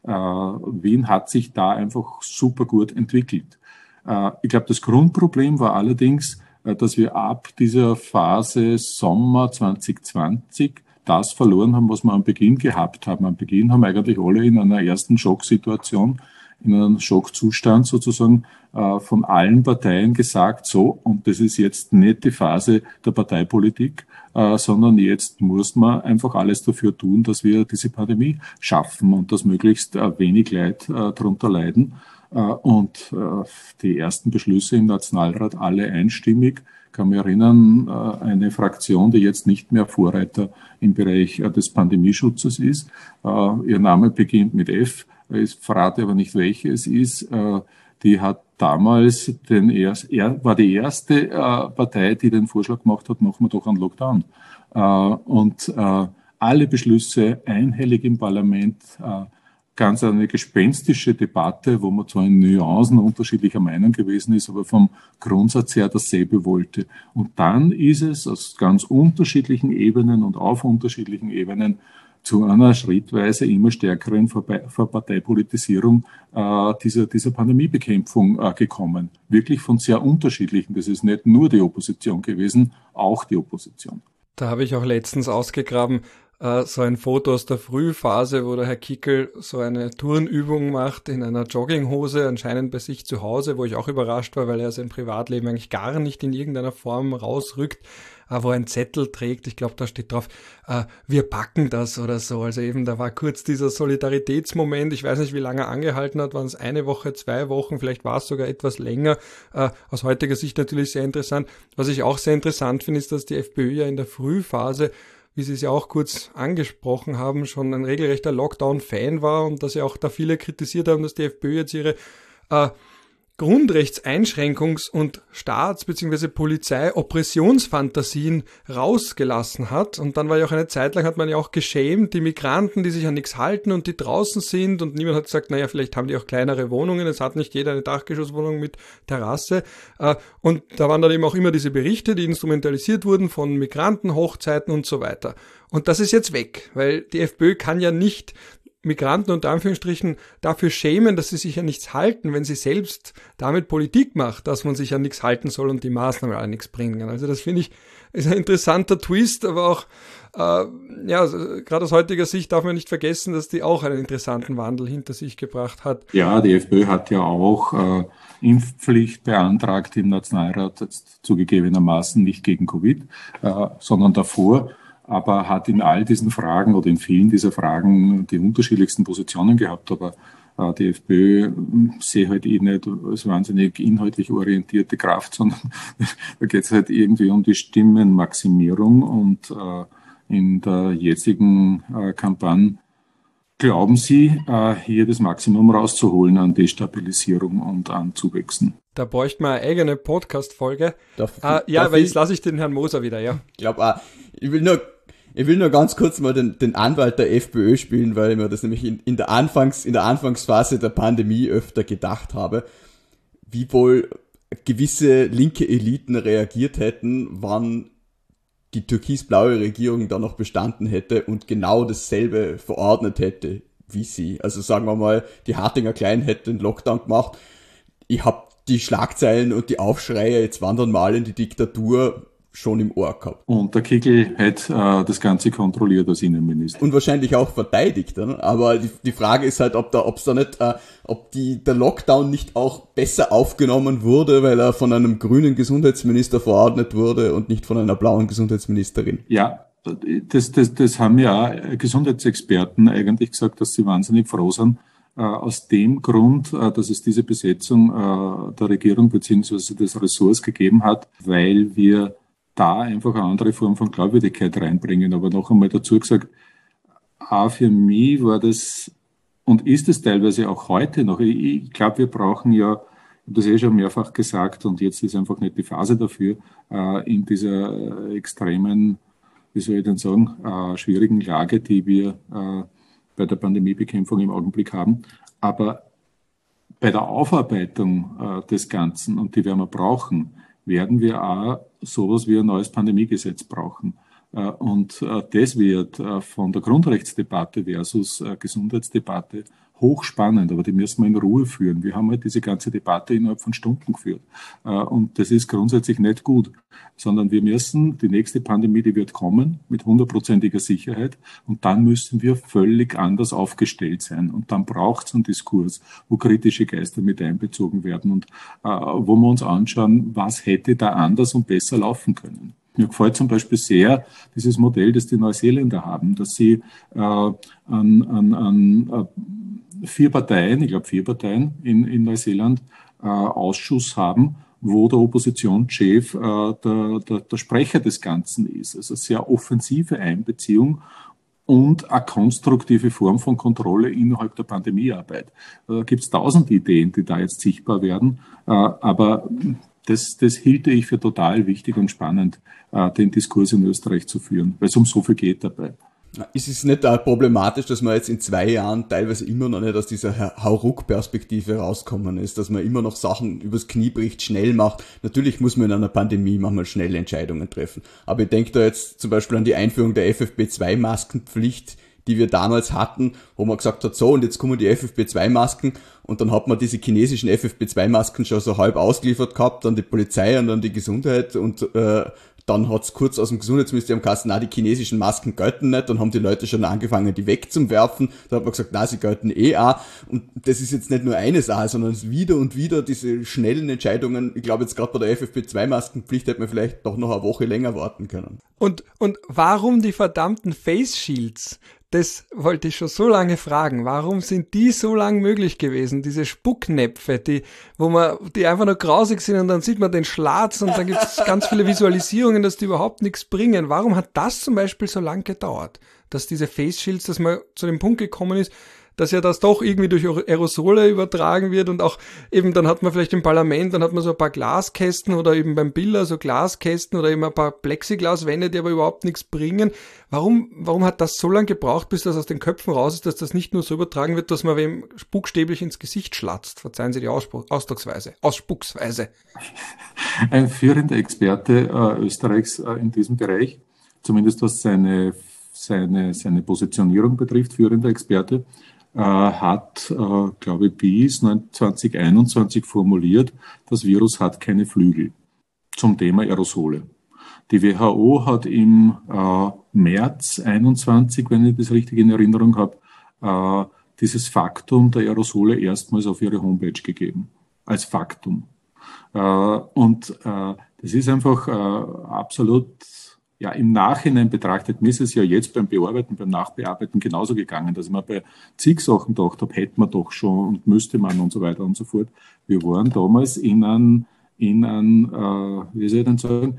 Wien hat sich da einfach super gut entwickelt. Ich glaube, das Grundproblem war allerdings, dass wir ab dieser Phase Sommer 2020 das verloren haben, was wir am Beginn gehabt haben. Am Beginn haben eigentlich alle in einer ersten Schocksituation, in einem Schockzustand sozusagen von allen Parteien gesagt, so, und das ist jetzt nicht die Phase der Parteipolitik, sondern jetzt muss man einfach alles dafür tun, dass wir diese Pandemie schaffen und dass möglichst wenig Leid darunter leiden. Und die ersten Beschlüsse im Nationalrat alle einstimmig. Ich kann mich erinnern, eine Fraktion, die jetzt nicht mehr Vorreiter im Bereich des Pandemieschutzes ist. Ihr Name beginnt mit F. Ich verrate aber nicht, welche es ist. Die hat damals war die erste Partei, die den Vorschlag gemacht hat, machen wir doch einen Lockdown. Und alle Beschlüsse einhellig im Parlament, ganz eine gespenstische Debatte, wo man zwar in Nuancen unterschiedlicher Meinung gewesen ist, aber vom Grundsatz her dasselbe wollte. Und dann ist es aus ganz unterschiedlichen Ebenen und auf unterschiedlichen Ebenen zu einer schrittweise immer stärkeren Verparteipolitisierung dieser Pandemiebekämpfung gekommen. Wirklich von sehr unterschiedlichen. Das ist nicht nur die Opposition gewesen, auch die Opposition. Da habe ich auch letztens ausgegraben, so ein Foto aus der Frühphase, wo der Herr Kickl so eine Turnübung macht in einer Jogginghose, anscheinend bei sich zu Hause, wo ich auch überrascht war, weil er sein Privatleben eigentlich gar nicht in irgendeiner Form rausrückt, wo er einen Zettel trägt. Ich glaube, da steht drauf, wir packen das oder so. Also eben, da war kurz dieser Solidaritätsmoment. Ich weiß nicht, wie lange er angehalten hat. Waren es 1 Woche, 2 Wochen? Vielleicht war es sogar etwas länger. Aus heutiger Sicht natürlich sehr interessant. Was ich auch sehr interessant finde, ist, dass die FPÖ ja in der Frühphase, wie Sie es ja auch kurz angesprochen haben, schon ein regelrechter Lockdown-Fan war und dass ja auch da viele kritisiert haben, dass die FPÖ jetzt ihre Grundrechtseinschränkungs- und Staats- bzw. Polizei-Oppressionsfantasien rausgelassen hat. Und dann war ja auch eine Zeit lang, hat man ja auch geschämt, die Migranten, die sich an nichts halten und die draußen sind. Und niemand hat gesagt, naja, vielleicht haben die auch kleinere Wohnungen. Es hat nicht jeder eine Dachgeschosswohnung mit Terrasse. Und da waren dann eben auch immer diese Berichte, die instrumentalisiert wurden von Migranten, Hochzeiten und so weiter. Und das ist jetzt weg, weil die FPÖ kann ja nicht Migranten unter Anführungsstrichen dafür schämen, dass sie sich ja nichts halten, wenn sie selbst damit Politik macht, dass man sich ja nichts halten soll und die Maßnahmen alle nichts bringen. Also das finde ich, ist ein interessanter Twist, aber auch, gerade aus heutiger Sicht darf man nicht vergessen, dass die auch einen interessanten Wandel hinter sich gebracht hat. Ja, die FPÖ hat ja auch Impfpflicht beantragt im Nationalrat, jetzt zugegebenermaßen nicht gegen Covid, sondern davor, aber hat in all diesen Fragen oder in vielen dieser Fragen die unterschiedlichsten Positionen gehabt. Aber die FPÖ sehe halt nicht als wahnsinnig inhaltlich orientierte Kraft, sondern da geht es halt irgendwie um die Stimmenmaximierung. Und in der jetzigen Kampagne glauben Sie, hier das Maximum rauszuholen an Destabilisierung und an Zuwächsen? Da bräuchte man eine eigene Podcast-Folge. Jetzt lasse ich den Herrn Moser wieder, ja. Ich glaube, ich will nur ganz kurz mal den Anwalt der FPÖ spielen, weil ich mir das nämlich in der Anfangsphase der Pandemie öfter gedacht habe, wie wohl gewisse linke Eliten reagiert hätten, wann die türkis-blaue Regierung da noch bestanden hätte und genau dasselbe verordnet hätte wie sie. Also sagen wir mal, die Hartinger Klein hätte den Lockdown gemacht. Ich habe die Schlagzeilen und die Aufschreie, jetzt wandern mal in die Diktatur, schon im Ohr gehabt. Und der Kickl hätte das Ganze kontrolliert als Innenminister. Und wahrscheinlich auch verteidigt. Ne? Aber die Frage ist halt, ob der Lockdown nicht auch besser aufgenommen wurde, weil er von einem grünen Gesundheitsminister verordnet wurde und nicht von einer blauen Gesundheitsministerin. Ja, das haben ja Gesundheitsexperten eigentlich gesagt, dass sie wahnsinnig froh sind, aus dem Grund, dass es diese Besetzung der Regierung beziehungsweise des Ressorts gegeben hat, weil wir da einfach eine andere Form von Glaubwürdigkeit reinbringen. Aber noch einmal dazu gesagt, für mich war das und ist es teilweise auch heute noch. Ich glaube, wir brauchen ja, ich habe das schon mehrfach gesagt und jetzt ist einfach nicht die Phase dafür, in dieser extremen, wie soll ich denn sagen, schwierigen Lage, die wir bei der Pandemiebekämpfung im Augenblick haben. Aber bei der Aufarbeitung des Ganzen, und die werden wir brauchen, werden wir auch sowas wie ein neues Pandemiegesetz brauchen. Und das wird von der Grundrechtsdebatte versus Gesundheitsdebatte hochspannend, aber die müssen wir in Ruhe führen. Wir haben halt diese ganze Debatte innerhalb von Stunden geführt. Und das ist grundsätzlich nicht gut, sondern wir müssen, die nächste Pandemie, die wird kommen, mit 100%iger Sicherheit. Und dann müssen wir völlig anders aufgestellt sein. Und dann braucht es einen Diskurs, wo kritische Geister mit einbezogen werden und wo wir uns anschauen, was hätte da anders und besser laufen können. Mir gefällt zum Beispiel sehr dieses Modell, das die Neuseeländer haben, dass sie an 4 Parteien, ich glaube 4 Parteien in Neuseeland, Ausschuss haben, wo der Oppositionschef der Sprecher des Ganzen ist. Also sehr offensive Einbeziehung und eine konstruktive Form von Kontrolle innerhalb der Pandemiearbeit. Da gibt es 1000 Ideen, die da jetzt sichtbar werden, aber das hielte ich für total wichtig und spannend, den Diskurs in Österreich zu führen, weil es um so viel geht dabei. Ist es nicht auch problematisch, dass man jetzt in 2 Jahren teilweise immer noch nicht aus dieser Hauruck-Perspektive rauskommen ist, dass man immer noch Sachen übers Knie bricht, schnell macht? Natürlich muss man in einer Pandemie manchmal schnelle Entscheidungen treffen. Aber ich denke da jetzt zum Beispiel an die Einführung der FFP2-Maskenpflicht, die wir damals hatten, wo man gesagt hat, so, und jetzt kommen die FFP2-Masken, und dann hat man diese chinesischen FFP2-Masken schon so halb ausgeliefert gehabt, dann die Polizei und dann die Gesundheit, und dann hat's kurz aus dem Gesundheitsministerium geheißen, na, die chinesischen Masken gelten nicht, dann haben die Leute schon angefangen, die wegzuwerfen, da hat man gesagt, na, sie gelten auch, und das ist jetzt nicht nur eine Sache, sondern es wieder und wieder diese schnellen Entscheidungen. Ich glaube, jetzt gerade bei der FFP2-Maskenpflicht hätte man vielleicht doch noch eine Woche länger warten können. Und warum die verdammten Face Shields? Das wollte ich schon so lange fragen. Warum sind die so lang möglich gewesen? Diese Spucknäpfe, die einfach nur grausig sind und dann sieht man den Schlatz und dann gibt es ganz viele Visualisierungen, dass die überhaupt nichts bringen. Warum hat das zum Beispiel so lang gedauert? Dass diese Face Shields, dass man zu dem Punkt gekommen ist, dass ja das doch irgendwie durch Aerosole übertragen wird und auch eben, dann hat man vielleicht im Parlament, dann hat man so ein paar Glaskästen oder eben beim Biller so Glaskästen oder eben ein paar Plexiglaswände, die aber überhaupt nichts bringen. Warum hat das so lange gebraucht, bis das aus den Köpfen raus ist, dass das nicht nur so übertragen wird, dass man wem buchstäblich ins Gesicht schlatzt? Verzeihen Sie die Ausdrucksweise. Ausspucksweise. Ein führender Experte Österreichs in diesem Bereich, zumindest was seine Positionierung betrifft, führender Experte, hat, glaube ich, bis 2021 formuliert, das Virus hat keine Flügel zum Thema Aerosole. Die WHO hat im März 21, wenn ich das richtig in Erinnerung habe, dieses Faktum der Aerosole erstmals auf ihre Homepage gegeben, als Faktum. Und das ist einfach absolut, ja, im Nachhinein betrachtet, mir ist es ja jetzt beim Bearbeiten, beim Nachbearbeiten genauso gegangen, dass ich mir bei zig Sachen gedacht habe, hätte man doch schon und müsste man und so weiter und so fort. Wir waren damals wie soll ich denn sagen,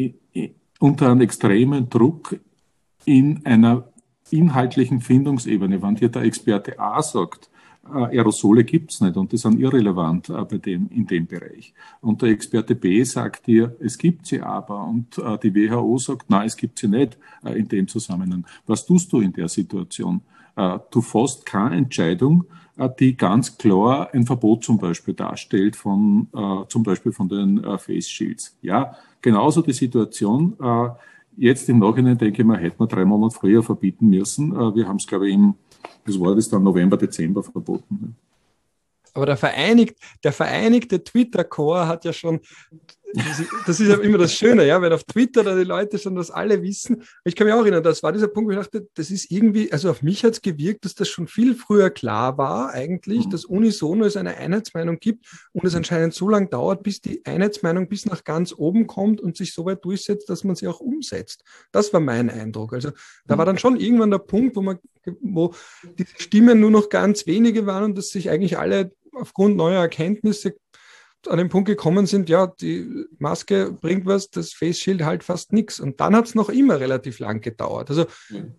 unter einem extremen Druck in einer inhaltlichen Findungsebene. Wenn dir der Experte A sagt, Aerosole gibt's nicht und die sind irrelevant in dem Bereich. Und der Experte B sagt dir, es gibt sie aber. Und die WHO sagt, nein, es gibt sie nicht in dem Zusammenhang. Was tust du in der Situation? Du fasst keine Entscheidung, die ganz klar ein Verbot zum Beispiel darstellt zum Beispiel von den Face Shields. Ja, genauso die Situation. Jetzt im Nachhinein denke ich mir, hätten wir 3 Monate früher verbieten müssen. Wir haben es, glaube ich, was war das dann, November, Dezember verboten. Aber der vereinigte Twitter-Core hat ja schon, das ist ja immer das Schöne, ja, wenn auf Twitter da die Leute schon das alle wissen. Ich kann mich auch erinnern, das war dieser Punkt, wo ich dachte, das ist irgendwie, also auf mich hat es gewirkt, dass das schon viel früher klar war eigentlich, dass unisono es eine Einheitsmeinung gibt und es anscheinend so lange dauert, bis die Einheitsmeinung bis nach ganz oben kommt und sich so weit durchsetzt, dass man sie auch umsetzt. Das war mein Eindruck. Also da war dann schon irgendwann der Punkt, wo die Stimmen nur noch ganz wenige waren und dass sich eigentlich alle aufgrund neuer Erkenntnisse an den Punkt gekommen sind, ja, die Maske bringt was, das Face Shield halt fast nichts. Und dann hat es noch immer relativ lang gedauert. Also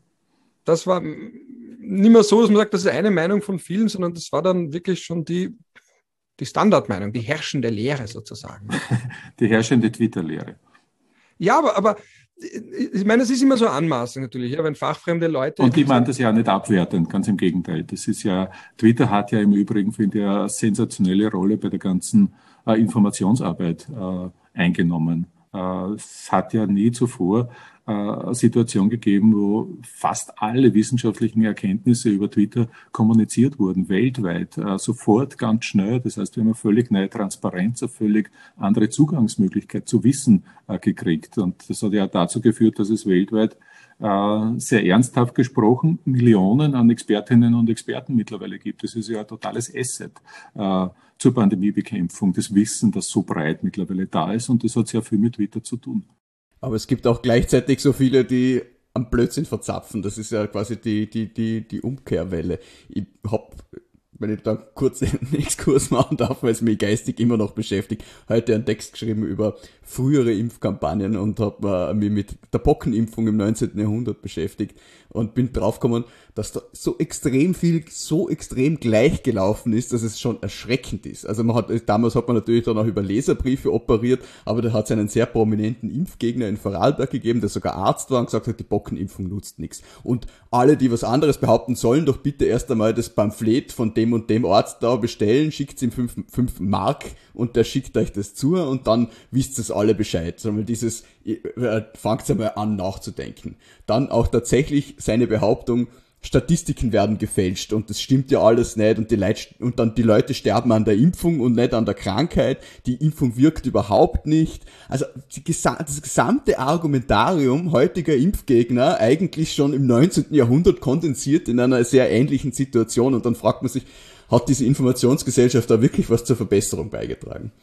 das war nicht mehr so, dass man sagt, das ist eine Meinung von vielen, sondern das war dann wirklich schon die Standardmeinung, die herrschende Lehre sozusagen. Die herrschende Twitter-Lehre. Ja, aber ich meine, es ist immer so Anmaßung natürlich, ja, wenn fachfremde Leute... Und ich meine das ja nicht abwertend, ganz im Gegenteil. Das ist ja, Twitter hat ja im Übrigen, finde ich, eine sensationelle Rolle bei der ganzen Informationsarbeit eingenommen. Es hat ja nie zuvor eine Situation gegeben, wo fast alle wissenschaftlichen Erkenntnisse über Twitter kommuniziert wurden, weltweit, sofort, ganz schnell. Das heißt, wir haben eine völlig neue Transparenz, eine völlig andere Zugangsmöglichkeit zu Wissen gekriegt. Und das hat ja dazu geführt, dass es weltweit sehr ernsthaft gesprochen Millionen an Expertinnen und Experten mittlerweile gibt. Das ist ja ein totales Asset zur Pandemiebekämpfung, das Wissen, das so breit mittlerweile da ist, und das hat sehr viel mit Twitter zu tun. Aber es gibt auch gleichzeitig so viele, die am Blödsinn verzapfen. Das ist ja quasi die Umkehrwelle. Ich hab, wenn ich da kurz einen Exkurs machen darf, weil es mich geistig immer noch beschäftigt, heute einen Text geschrieben über frühere Impfkampagnen und habe mich mit der Pockenimpfung im 19. Jahrhundert beschäftigt und bin draufgekommen, dass da so extrem viel, so extrem gleich gelaufen ist, dass es schon erschreckend ist. Also damals hat man natürlich dann auch über Leserbriefe operiert, aber da hat es einen sehr prominenten Impfgegner in Vorarlberg gegeben, der sogar Arzt war und gesagt hat, die Pockenimpfung nutzt nichts. Und alle, die was anderes behaupten, sollen doch bitte erst einmal das Pamphlet von dem und dem Arzt da bestellen, schickt ihm 5 Mark und der schickt euch das zu und dann wisst es alle Bescheid. Sondern fangt einmal an nachzudenken. Dann auch tatsächlich seine Behauptung, Statistiken werden gefälscht und das stimmt ja alles nicht und die Leute sterben an der Impfung und nicht an der Krankheit. Die Impfung wirkt überhaupt nicht. Also das gesamte Argumentarium heutiger Impfgegner eigentlich schon im 19. Jahrhundert kondensiert in einer sehr ähnlichen Situation, und dann fragt man sich, hat diese Informationsgesellschaft da wirklich was zur Verbesserung beigetragen?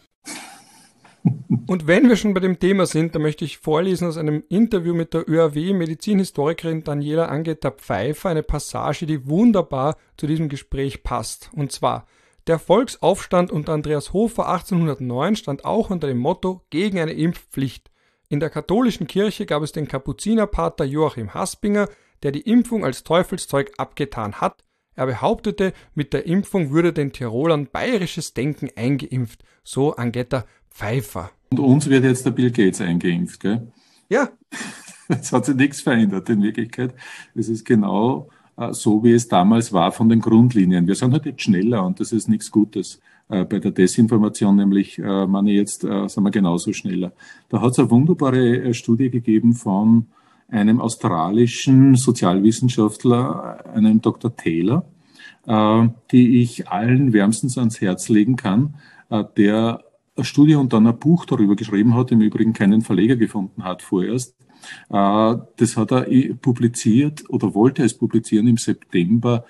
Und wenn wir schon bei dem Thema sind, da möchte ich vorlesen aus einem Interview mit der ÖAW-Medizinhistorikerin Daniela Angeter-Pfeiffer eine Passage, die wunderbar zu diesem Gespräch passt. Und zwar: Der Volksaufstand unter Andreas Hofer 1809 stand auch unter dem Motto gegen eine Impfpflicht. In der katholischen Kirche gab es den Kapuzinerpater Joachim Haspinger, der die Impfung als Teufelszeug abgetan hat. Er behauptete, mit der Impfung würde den Tirolern bayerisches Denken eingeimpft, so Angeter-Pfeiffer. Und uns wird jetzt der Bill Gates eingeimpft, gell? Ja. Es hat sich nichts verändert in Wirklichkeit. Es ist genau so, wie es damals war von den Grundlinien. Wir sind halt jetzt schneller und das ist nichts Gutes. Bei der Desinformation nämlich, meine jetzt, sind wir genauso schneller. Da hat es eine wunderbare Studie gegeben von einem australischen Sozialwissenschaftler, einem Dr. Taylor, die ich allen wärmstens ans Herz legen kann, der eine Studie und dann ein Buch darüber geschrieben hat, im Übrigen keinen Verleger gefunden hat vorerst. Das hat er publiziert oder wollte es publizieren im September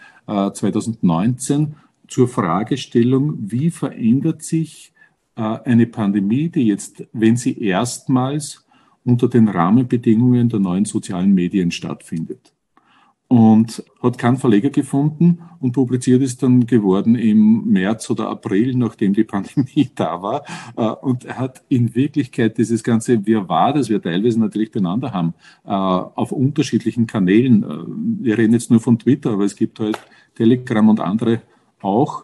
2019 zur Fragestellung, wie verändert sich eine Pandemie, die jetzt, wenn sie erstmals unter den Rahmenbedingungen der neuen sozialen Medien stattfindet. Und hat keinen Verleger gefunden und publiziert ist dann geworden im März oder April, nachdem die Pandemie da war. Und er hat in Wirklichkeit dieses ganze Wirrwarr, das wir teilweise natürlich beieinander haben, auf unterschiedlichen Kanälen. Wir reden jetzt nur von Twitter, aber es gibt halt Telegram und andere auch.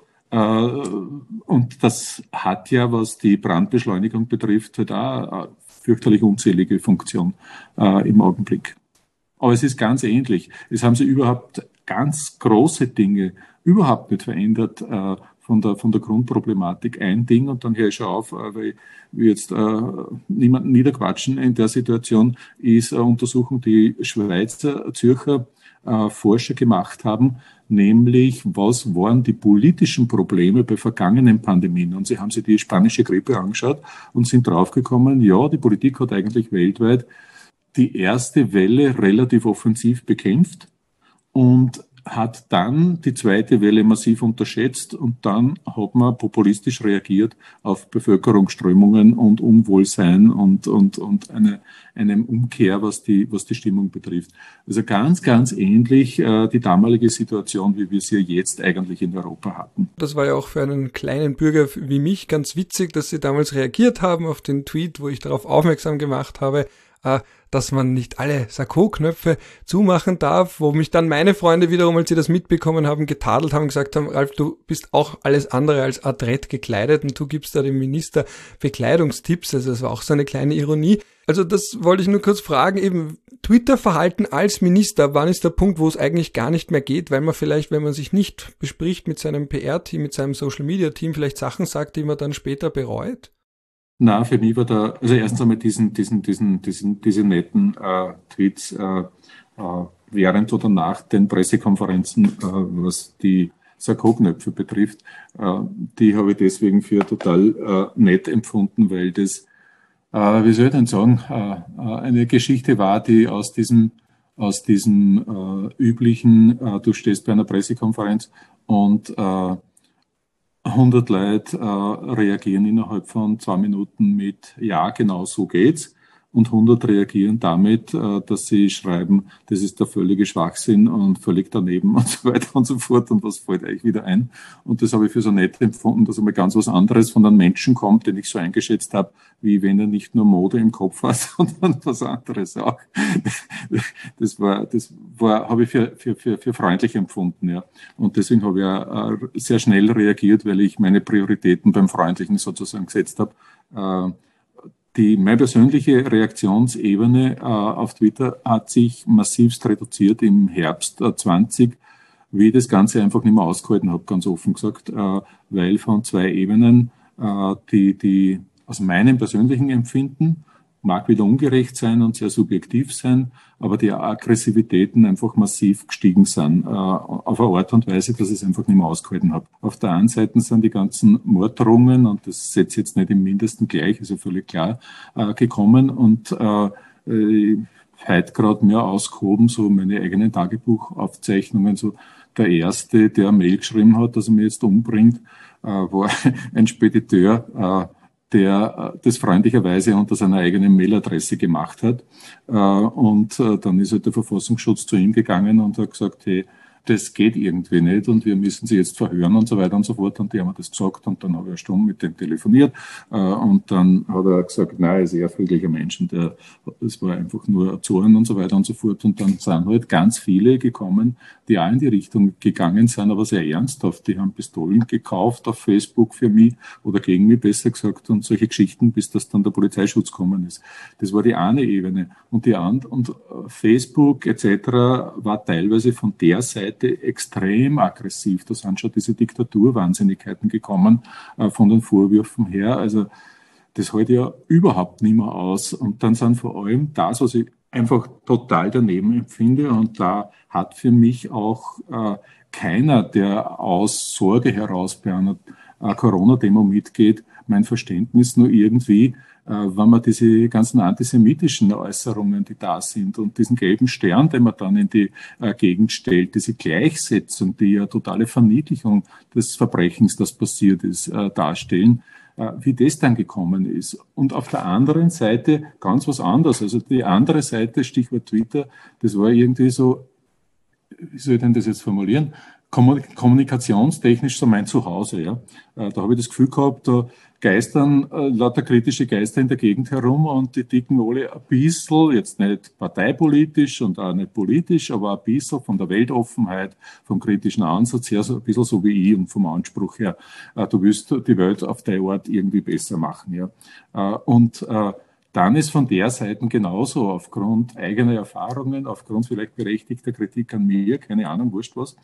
Und das hat ja, was die Brandbeschleunigung betrifft, halt auch eine fürchterlich unzählige Funktion im Augenblick. Aber es ist ganz ähnlich. Es haben sich überhaupt ganz große Dinge überhaupt nicht verändert von der Grundproblematik. Ein Ding, und dann höre ich schon auf, weil wir jetzt niemanden niederquatschen in der Situation, ist eine Untersuchung, die Schweizer, Zürcher Forscher gemacht haben, nämlich was waren die politischen Probleme bei vergangenen Pandemien. Und sie haben sich die spanische Grippe angeschaut und sind draufgekommen, ja, die Politik hat eigentlich weltweit die erste Welle relativ offensiv bekämpft und hat dann die zweite Welle massiv unterschätzt und dann hat man populistisch reagiert auf Bevölkerungsströmungen und Unwohlsein und eine Umkehr, was die Stimmung betrifft. Also ganz, ganz ähnlich die damalige Situation, wie wir sie jetzt eigentlich in Europa hatten. Das war ja auch für einen kleinen Bürger wie mich ganz witzig, dass sie damals reagiert haben auf den Tweet, wo ich darauf aufmerksam gemacht habe, dass man nicht alle Sakko-Knöpfe zumachen darf, wo mich dann meine Freunde wiederum, als sie das mitbekommen haben, getadelt haben, gesagt haben, Ralf, du bist auch alles andere als adrett gekleidet und du gibst da dem Minister Bekleidungstipps, also das war auch so eine kleine Ironie. Also das wollte ich nur kurz fragen, eben Twitter-Verhalten als Minister, wann ist der Punkt, wo es eigentlich gar nicht mehr geht, weil man vielleicht, wenn man sich nicht bespricht mit seinem PR-Team, mit seinem Social-Media-Team, vielleicht Sachen sagt, die man dann später bereut? Na, für mich war also erstens einmal diese netten Tweets während oder nach den Pressekonferenzen, was die Sakko-Knöpfe betrifft, die habe ich deswegen für total nett empfunden, weil das, wie soll ich denn sagen, eine Geschichte war, die aus diesem üblichen, du stehst bei einer Pressekonferenz und 100 Leute reagieren innerhalb von 2 Minuten mit ja, genau so geht's. Und 100 reagieren damit, dass sie schreiben, das ist der völlige Schwachsinn und völlig daneben und so weiter und so fort. Und was fällt eigentlich wieder ein? Und das habe ich für so nett empfunden, dass einmal ganz was anderes von einem Menschen kommt, den ich so eingeschätzt habe, wie wenn er nicht nur Mode im Kopf hat, sondern was anderes auch. Das habe ich für freundlich empfunden, ja. Und deswegen habe ich auch sehr schnell reagiert, weil ich meine Prioritäten beim Freundlichen sozusagen gesetzt habe. Meine persönliche Reaktionsebene auf Twitter hat sich massivst reduziert im Herbst 20, wie ich das Ganze einfach nicht mehr ausgehalten habe, ganz offen gesagt, weil von 2 Ebenen, die aus meinem persönlichen Empfinden mag wieder ungerecht sein und sehr subjektiv sein, aber die Aggressivitäten einfach massiv gestiegen sind, auf eine Art und Weise, dass ich es einfach nicht mehr ausgehalten habe. Auf der einen Seite sind die ganzen Morddrohungen, und das setze ich jetzt nicht im Mindesten gleich, ist ja völlig klar, gekommen, und heute gerade mehr ausgehoben, so meine eigenen Tagebuchaufzeichnungen, so der erste, der eine Mail geschrieben hat, dass er mich jetzt umbringt, war ein Spediteur, der das freundlicherweise unter seiner eigenen Mailadresse gemacht hat. Und dann ist halt der Verfassungsschutz zu ihm gegangen und hat gesagt, hey, das geht irgendwie nicht und wir müssen sie jetzt verhören und so weiter und so fort. Und die haben mir das gesagt und dann habe ich eine Stunde mit dem telefoniert. Und dann hat er gesagt, nein, er ist eher ein friedlicher Mensch und das war einfach nur ein Zorn und so weiter und so fort. Und dann sind halt ganz viele gekommen, die auch in die Richtung gegangen sind, aber sehr ernsthaft. Die haben Pistolen gekauft auf Facebook für mich oder gegen mich, besser gesagt, und solche Geschichten, bis das dann der Polizeischutz gekommen ist. Das war die eine Ebene. Und die andere, und Facebook etc. war teilweise von der Seite extrem aggressiv. Da sind schon diese Diktaturwahnsinnigkeiten gekommen von den Vorwürfen her. Also das halte ja überhaupt nicht mehr aus. Und dann sind vor allem das, was ich einfach total daneben empfinde. Und da hat für mich auch keiner, der aus Sorge heraus bei einer Corona-Demo mitgeht, mein Verständnis nur irgendwie, wenn man diese ganzen antisemitischen Äußerungen, die da sind, und diesen gelben Stern, den man dann in die Gegend stellt, diese Gleichsetzung, die ja totale Verniedlichung des Verbrechens, das passiert ist, darstellen, wie das dann gekommen ist. Und auf der anderen Seite ganz was anderes. Also die andere Seite, Stichwort Twitter, das war irgendwie so, wie soll ich denn das jetzt formulieren? Kommunikationstechnisch so mein Zuhause. Ja. Da habe ich das Gefühl gehabt, da geistern lauter kritische Geister in der Gegend herum und die ticken alle ein bisschen, jetzt nicht parteipolitisch und auch nicht politisch, aber ein bisschen von der Weltoffenheit, vom kritischen Ansatz her, so ein bisschen so wie ich und vom Anspruch her, du willst die Welt auf deine Art irgendwie besser machen. Ja. Und dann ist von der Seite genauso aufgrund eigener Erfahrungen, aufgrund vielleicht berechtigter Kritik an mir, keine Ahnung, wurscht was,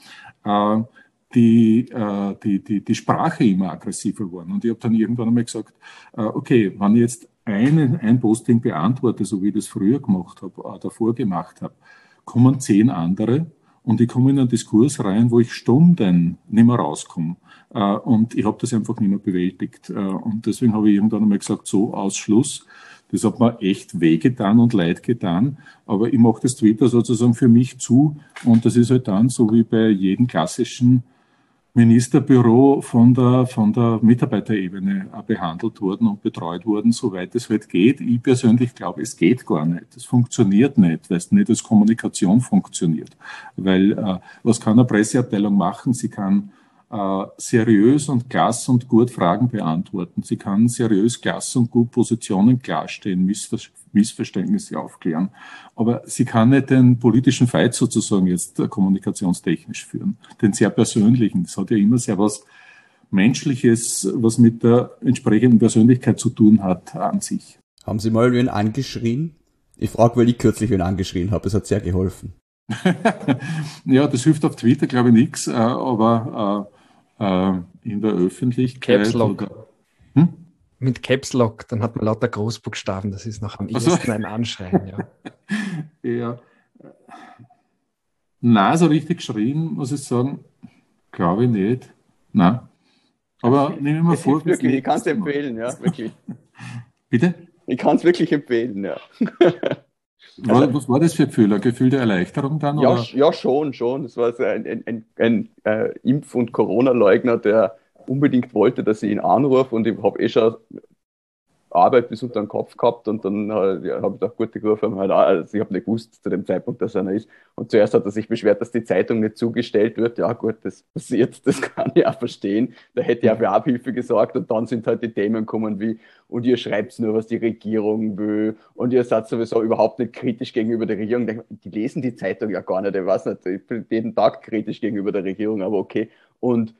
die Sprache immer aggressiver geworden. Und ich habe dann irgendwann einmal gesagt, okay, wenn ich jetzt ein Posting beantworte, so wie ich das früher gemacht habe, davor gemacht habe, kommen 10 andere und ich komme in einen Diskurs rein, wo ich Stunden nicht mehr rauskomme. Und ich habe das einfach nicht mehr bewältigt. Und deswegen habe ich irgendwann einmal gesagt, so, Ausschluss. Das hat mir echt wehgetan und leid getan, aber ich mache das Twitter sozusagen für mich zu und das ist halt dann so wie bei jedem klassischen Ministerbüro von der Mitarbeiterebene behandelt worden und betreut worden, soweit es halt geht. Ich persönlich glaube, es geht gar nicht. Es funktioniert nicht, weil es nicht als Kommunikation funktioniert. Weil was kann eine Presseabteilung machen? Sie kann seriös und klasse und gut Fragen beantworten. Sie kann seriös, klasse und gut Positionen klarstellen, Missverständnisse aufklären. Aber sie kann nicht den politischen Fight sozusagen jetzt kommunikationstechnisch führen. Den sehr persönlichen. Das hat ja immer sehr was Menschliches, was mit der entsprechenden Persönlichkeit zu tun hat an sich. Haben Sie mal wen angeschrien? Ich frage, weil ich kürzlich wen angeschrien habe. Es hat sehr geholfen. Ja, das hilft auf Twitter, glaube ich, nichts, aber in der Öffentlichkeit. Caps Lock. Mit Caps Lock, dann hat man lauter Großbuchstaben, das ist noch am ehesten ein Anschreien. Ja. Ja. Nein, so richtig geschrien, muss ich sagen, glaube ich nicht. Nein. Aber nehme ich mir vor. Wirklich, ich kann es empfehlen, ja, wirklich. Bitte? Ich kann es wirklich empfehlen, ja. Was war das für ein Gefühl? Ein Gefühl der Erleichterung dann? Ja, oder? ja, schon. Es war so ein Impf- und Corona-Leugner, der unbedingt wollte, dass ich ihn anrufe und ich habe schon Arbeit bis unter den Kopf gehabt und dann habe ich gedacht, gut, ich rufe ihn halt an. Also ich habe nicht gewusst zu dem Zeitpunkt, dass er einer ist. Und zuerst hat er sich beschwert, dass die Zeitung nicht zugestellt wird. Ja gut, das passiert, das kann ich auch verstehen. Da hätte ich auch für Abhilfe gesorgt und dann sind halt die Themen gekommen wie, und ihr schreibt nur, was die Regierung will und ihr seid sowieso überhaupt nicht kritisch gegenüber der Regierung. Die lesen die Zeitung ja gar nicht, ich weiß nicht, ich bin jeden Tag kritisch gegenüber der Regierung, aber okay. Und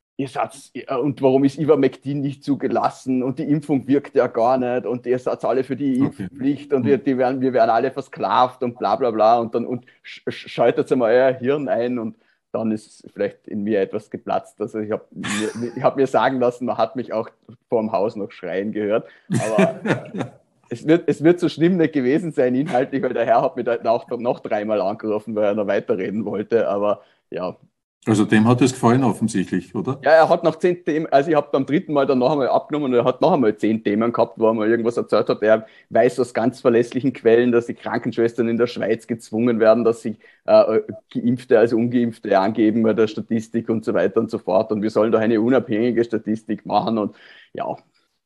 und warum ist Ivermectin nicht zugelassen und die Impfung wirkt ja gar nicht und ihr seid alle für die Impfpflicht und wir werden alle versklavt und bla bla bla und schaltet einmal euer Hirn ein und dann ist vielleicht in mir etwas geplatzt. Also ich hab mir sagen lassen, man hat mich auch vor dem Haus noch schreien gehört, aber es wird so schlimm nicht gewesen sein inhaltlich, weil der Herr hat mich dann auch noch 3-mal angerufen, weil er noch weiterreden wollte, aber ja. Also dem hat es gefallen offensichtlich, oder? Ja, er hat nach 10 Themen, also ich habe beim 3. Mal dann noch einmal abgenommen und er hat noch einmal 10 Themen gehabt, wo er mal irgendwas erzählt hat. Er weiß aus ganz verlässlichen Quellen, dass die Krankenschwestern in der Schweiz gezwungen werden, dass sie Geimpfte als Ungeimpfte angeben bei der Statistik und so weiter und so fort. Und wir sollen doch eine unabhängige Statistik machen und ja,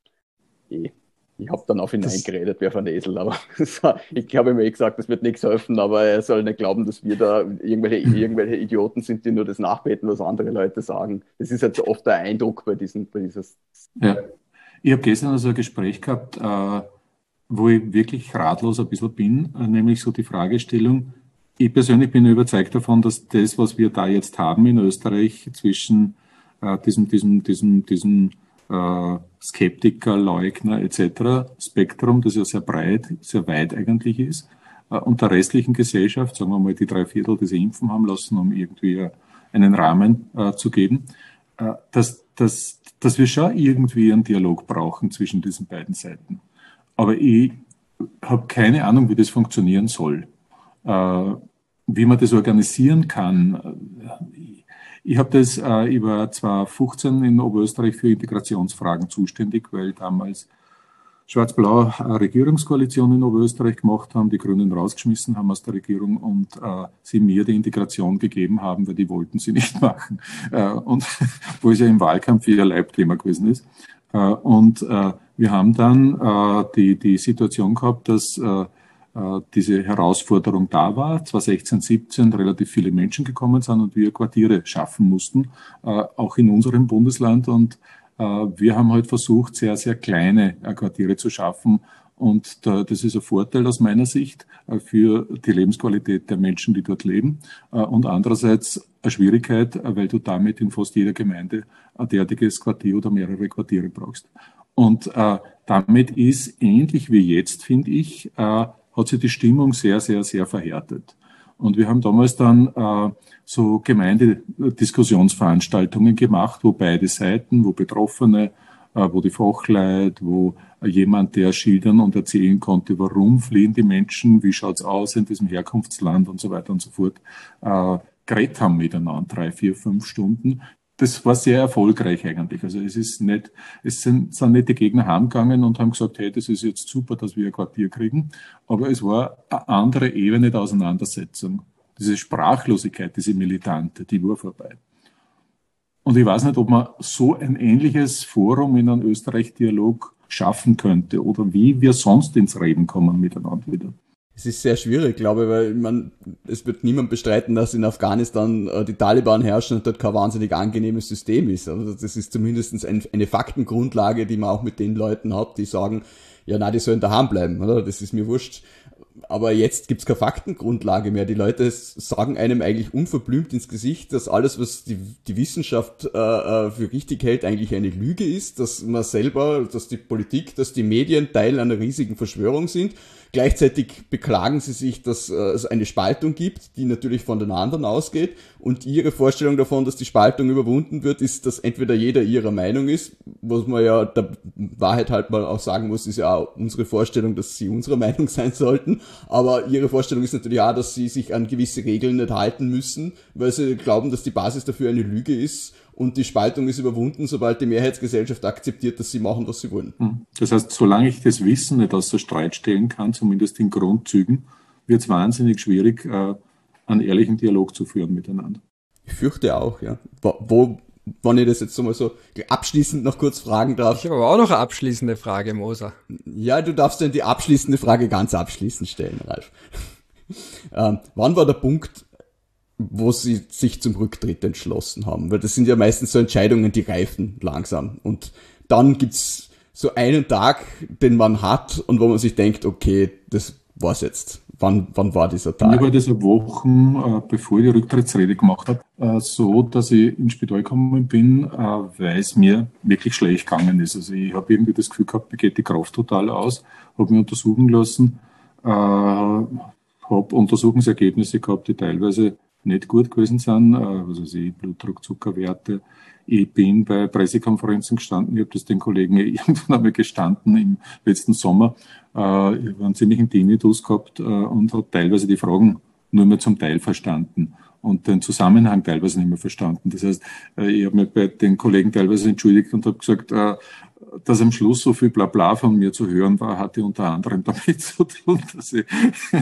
ich habe dann auf ihn eingeredet, wer von Esel, aber ich habe ihm gesagt, das wird nichts helfen, aber er soll nicht glauben, dass wir da irgendwelche Idioten sind, die nur das nachbeten, was andere Leute sagen. Das ist halt so oft der Eindruck bei dieses. Ja. Ich habe gestern also ein Gespräch gehabt, wo ich wirklich ratlos ein bisschen bin, nämlich so die Fragestellung, ich persönlich bin überzeugt davon, dass das, was wir da jetzt haben in Österreich zwischen diesem Skeptiker, Leugner etc. Spektrum, das ja sehr breit, sehr weit eigentlich ist, und der restlichen Gesellschaft, sagen wir mal die 3/4, die sie impfen haben lassen, um irgendwie einen Rahmen zu geben, dass wir schon irgendwie einen Dialog brauchen zwischen diesen beiden Seiten. Aber ich habe keine Ahnung, wie das funktionieren soll. Wie man das organisieren kann. Ich war 2015 in Oberösterreich für Integrationsfragen zuständig, weil damals Schwarz-Blau eine Regierungskoalition in Oberösterreich gemacht haben, die Grünen rausgeschmissen haben aus der Regierung und sie mir die Integration gegeben haben, weil die wollten sie nicht machen. Und wo es ja im Wahlkampf ihr Leibthema gewesen ist. Wir haben dann die Situation gehabt, dass diese Herausforderung da war, 2016, 17 relativ viele Menschen gekommen sind und wir Quartiere schaffen mussten, auch in unserem Bundesland. Und wir haben halt versucht, sehr, sehr kleine Quartiere zu schaffen. Und das ist ein Vorteil aus meiner Sicht für die Lebensqualität der Menschen, die dort leben. Und andererseits eine Schwierigkeit, weil du damit in fast jeder Gemeinde ein derartiges Quartier oder mehrere Quartiere brauchst. Und damit ist ähnlich wie jetzt, finde ich, hat sich die Stimmung sehr, sehr, sehr verhärtet. Und wir haben damals dann so Gemeindediskussionsveranstaltungen gemacht, wo beide Seiten, wo Betroffene, wo die Fachleute, wo jemand, der schildern und erzählen konnte, warum fliehen die Menschen, wie schaut's aus in diesem Herkunftsland und so weiter und so fort, geredet haben miteinander, 3, 4, 5 Stunden. Das war sehr erfolgreich eigentlich. Also es sind nicht die Gegner heimgegangen und haben gesagt, hey, das ist jetzt super, dass wir ein Quartier kriegen. Aber es war eine andere Ebene der Auseinandersetzung. Diese Sprachlosigkeit, diese Militante, die war vorbei. Und ich weiß nicht, ob man so ein ähnliches Forum in einem Österreich-Dialog schaffen könnte oder wie wir sonst ins Reden kommen miteinander wieder. Es ist sehr schwierig, glaube ich, weil es wird niemand bestreiten, dass in Afghanistan die Taliban herrschen und dort kein wahnsinnig angenehmes System ist. Also das ist zumindest eine Faktengrundlage, die man auch mit den Leuten hat, die sagen, ja, na, die sollen daheim bleiben, oder? Das ist mir wurscht. Aber jetzt gibt's keine Faktengrundlage mehr. Die Leute sagen einem eigentlich unverblümt ins Gesicht, dass alles, was die Wissenschaft für richtig hält, eigentlich eine Lüge ist, dass man selber, dass die Politik, dass die Medien Teil einer riesigen Verschwörung sind. Gleichzeitig beklagen sie sich, dass es eine Spaltung gibt, die natürlich von den anderen ausgeht. Und ihre Vorstellung davon, dass die Spaltung überwunden wird, ist, dass entweder jeder ihrer Meinung ist, was man ja der Wahrheit halt mal auch sagen muss, ist ja auch unsere Vorstellung, dass sie unserer Meinung sein sollten. Aber ihre Vorstellung ist natürlich auch, dass sie sich an gewisse Regeln nicht halten müssen, weil sie glauben, dass die Basis dafür eine Lüge ist. Und die Spaltung ist überwunden, sobald die Mehrheitsgesellschaft akzeptiert, dass sie machen, was sie wollen. Das heißt, solange ich das Wissen nicht außer Streit stellen kann, zumindest in Grundzügen, wird es wahnsinnig schwierig, einen ehrlichen Dialog zu führen miteinander. Ich fürchte auch, ja. Wenn ich das jetzt so mal so abschließend noch kurz fragen darf. Ich habe aber auch noch eine abschließende Frage, Moser. Ja, du darfst dann die abschließende Frage ganz abschließend stellen, Ralf. Wann war der Punkt, wo sie sich zum Rücktritt entschlossen haben? Weil das sind ja meistens so Entscheidungen, die reifen langsam. Und dann gibt's so einen Tag, den man hat und wo man sich denkt, okay, das war's jetzt. Wann war dieser Tag? Ich war das Wochen, bevor ich die Rücktrittsrede gemacht habe, so, dass ich ins Spital gekommen bin, weil es mir wirklich schlecht gegangen ist. Also ich habe irgendwie das Gefühl gehabt, mir geht die Kraft total aus, habe mich untersuchen lassen, habe Untersuchungsergebnisse gehabt, die teilweise nicht gut gewesen sind, also Blutdruck, Zuckerwerte. Ich bin bei Pressekonferenzen gestanden, ich habe das den Kollegen irgendwann einmal gestanden im letzten Sommer. Ich war einen ziemlichen Tinnitus gehabt und habe teilweise die Fragen nur mehr zum Teil verstanden und den Zusammenhang teilweise nicht mehr verstanden. Das heißt, ich habe mich bei den Kollegen teilweise entschuldigt und habe gesagt, dass am Schluss so viel Blabla von mir zu hören war, hatte unter anderem damit zu tun, dass ich,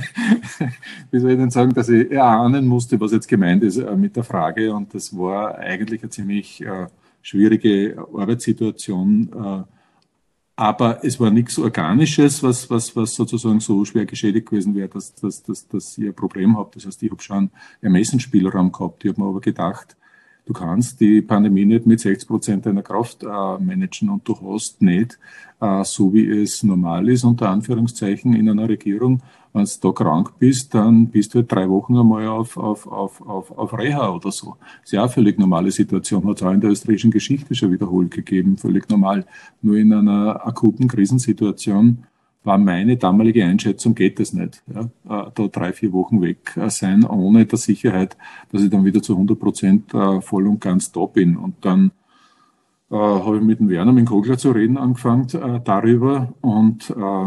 wie soll ich denn sagen, dass ich erahnen musste, was jetzt gemeint ist mit der Frage. Und das war eigentlich eine ziemlich schwierige Arbeitssituation. Aber es war nichts Organisches, was sozusagen so schwer geschädigt gewesen wäre, dass ich ein Problem habe. Das heißt, ich habe schon Ermessensspielraum gehabt. Ich habe mir aber gedacht, du kannst die Pandemie nicht mit 60% deiner Kraft managen und du hast nicht, so wie es normal ist, unter Anführungszeichen, in einer Regierung, wenn du da krank bist, dann bist du halt 3 Wochen einmal auf Reha oder so. Das ist ja eine völlig normale Situation, hat es auch in der österreichischen Geschichte schon wiederholt gegeben, völlig normal. Nur in einer akuten Krisensituation war meine damalige Einschätzung, geht das nicht. Ja, da 3, 4 Wochen weg sein, ohne der Sicherheit, dass ich dann wieder zu 100% voll und ganz da bin. Und dann habe ich mit dem Werner, mit dem Kogler zu reden angefangen darüber und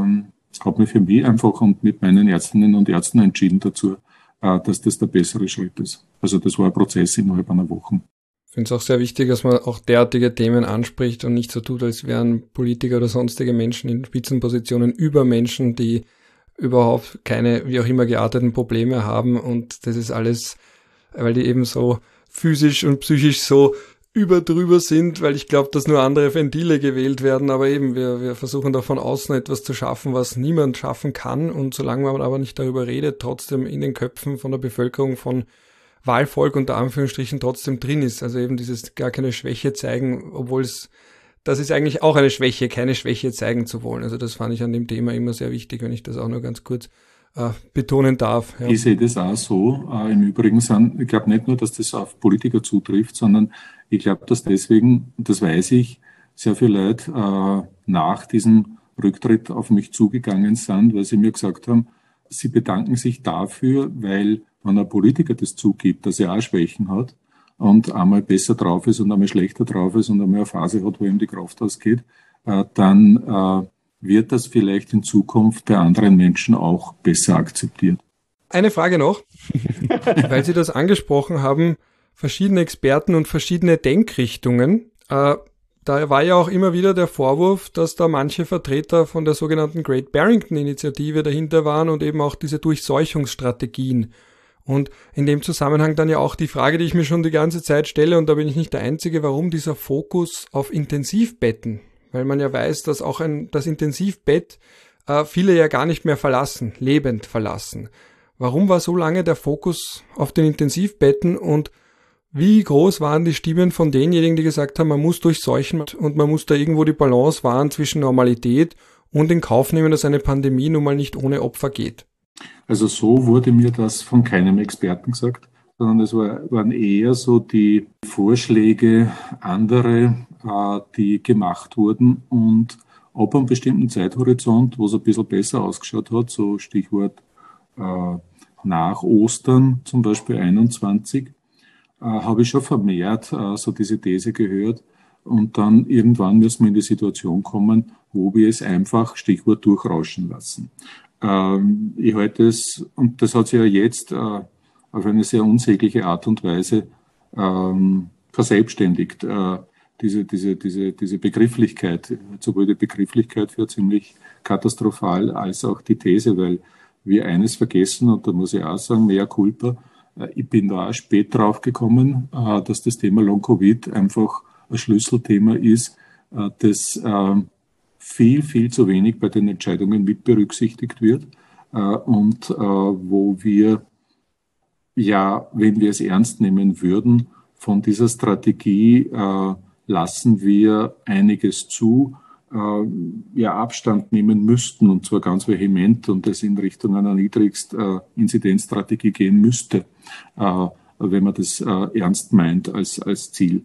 habe mich für mich einfach und mit meinen Ärztinnen und Ärzten entschieden dazu, dass das der bessere Schritt ist. Also das war ein Prozess innerhalb einer Woche. Ich finde es auch sehr wichtig, dass man auch derartige Themen anspricht und nicht so tut, als wären Politiker oder sonstige Menschen in Spitzenpositionen über Menschen, die überhaupt keine, wie auch immer gearteten Probleme haben, und das ist alles, weil die eben so physisch und psychisch so drüber sind, weil ich glaube, dass nur andere Ventile gewählt werden, aber eben, wir versuchen da von außen etwas zu schaffen, was niemand schaffen kann, und solange man aber nicht darüber redet, trotzdem in den Köpfen von der Bevölkerung, von Wahlvolk unter Anführungsstrichen trotzdem drin ist. Also eben dieses gar keine Schwäche zeigen, obwohl das ist eigentlich auch eine Schwäche, keine Schwäche zeigen zu wollen. Also das fand ich an dem Thema immer sehr wichtig, wenn ich das auch nur ganz kurz betonen darf. Ja. Ich sehe das auch so. Im Übrigen ich glaube nicht nur, dass das auf Politiker zutrifft, sondern ich glaube, dass deswegen, das weiß ich, sehr viele Leute nach diesem Rücktritt auf mich zugegangen sind, weil sie mir gesagt haben, sie bedanken sich dafür, weil wenn ein Politiker das zugibt, dass er auch Schwächen hat und einmal besser drauf ist und einmal schlechter drauf ist und einmal eine Phase hat, wo ihm die Kraft ausgeht, dann wird das vielleicht in Zukunft bei anderen Menschen auch besser akzeptiert. Eine Frage noch, weil Sie das angesprochen haben, verschiedene Experten und verschiedene Denkrichtungen. Da war ja auch immer wieder der Vorwurf, dass da manche Vertreter von der sogenannten Great Barrington Initiative dahinter waren und eben auch diese Durchseuchungsstrategien. Und in dem Zusammenhang dann ja auch die Frage, die ich mir schon die ganze Zeit stelle, und da bin ich nicht der Einzige, warum dieser Fokus auf Intensivbetten? Weil man ja weiß, dass auch das Intensivbett viele ja gar nicht mehr verlassen, lebend verlassen. Warum war so lange der Fokus auf den Intensivbetten, und wie groß waren die Stimmen von denjenigen, die gesagt haben, man muss durchseuchen und man muss da irgendwo die Balance wahren zwischen Normalität und in Kauf nehmen, dass eine Pandemie nun mal nicht ohne Opfer geht? Also so wurde mir das von keinem Experten gesagt, sondern es waren eher so die Vorschläge andere, die gemacht wurden, und ab einem bestimmten Zeithorizont, wo es ein bisschen besser ausgeschaut hat, so Stichwort nach Ostern, zum Beispiel 21, habe ich schon vermehrt so diese These gehört, und dann irgendwann müssen wir in die Situation kommen, wo wir es einfach, Stichwort, durchrauschen lassen. Ich halte es, und das hat sich ja jetzt auf eine sehr unsägliche Art und Weise verselbstständigt, diese Begrifflichkeit, sowohl die Begrifflichkeit für ziemlich katastrophal als auch die These, weil wir eines vergessen, und da muss ich auch sagen, mea culpa, ich bin da auch spät drauf gekommen, dass das Thema Long-Covid einfach ein Schlüsselthema ist, das viel zu wenig bei den Entscheidungen mit berücksichtigt wird, und wo wir, ja, wenn wir es ernst nehmen würden, von dieser Strategie lassen wir einiges zu, Abstand nehmen müssten, und zwar ganz vehement, und das in Richtung einer Niedrigst-Inzidenzstrategie gehen müsste, wenn man das ernst meint als Ziel.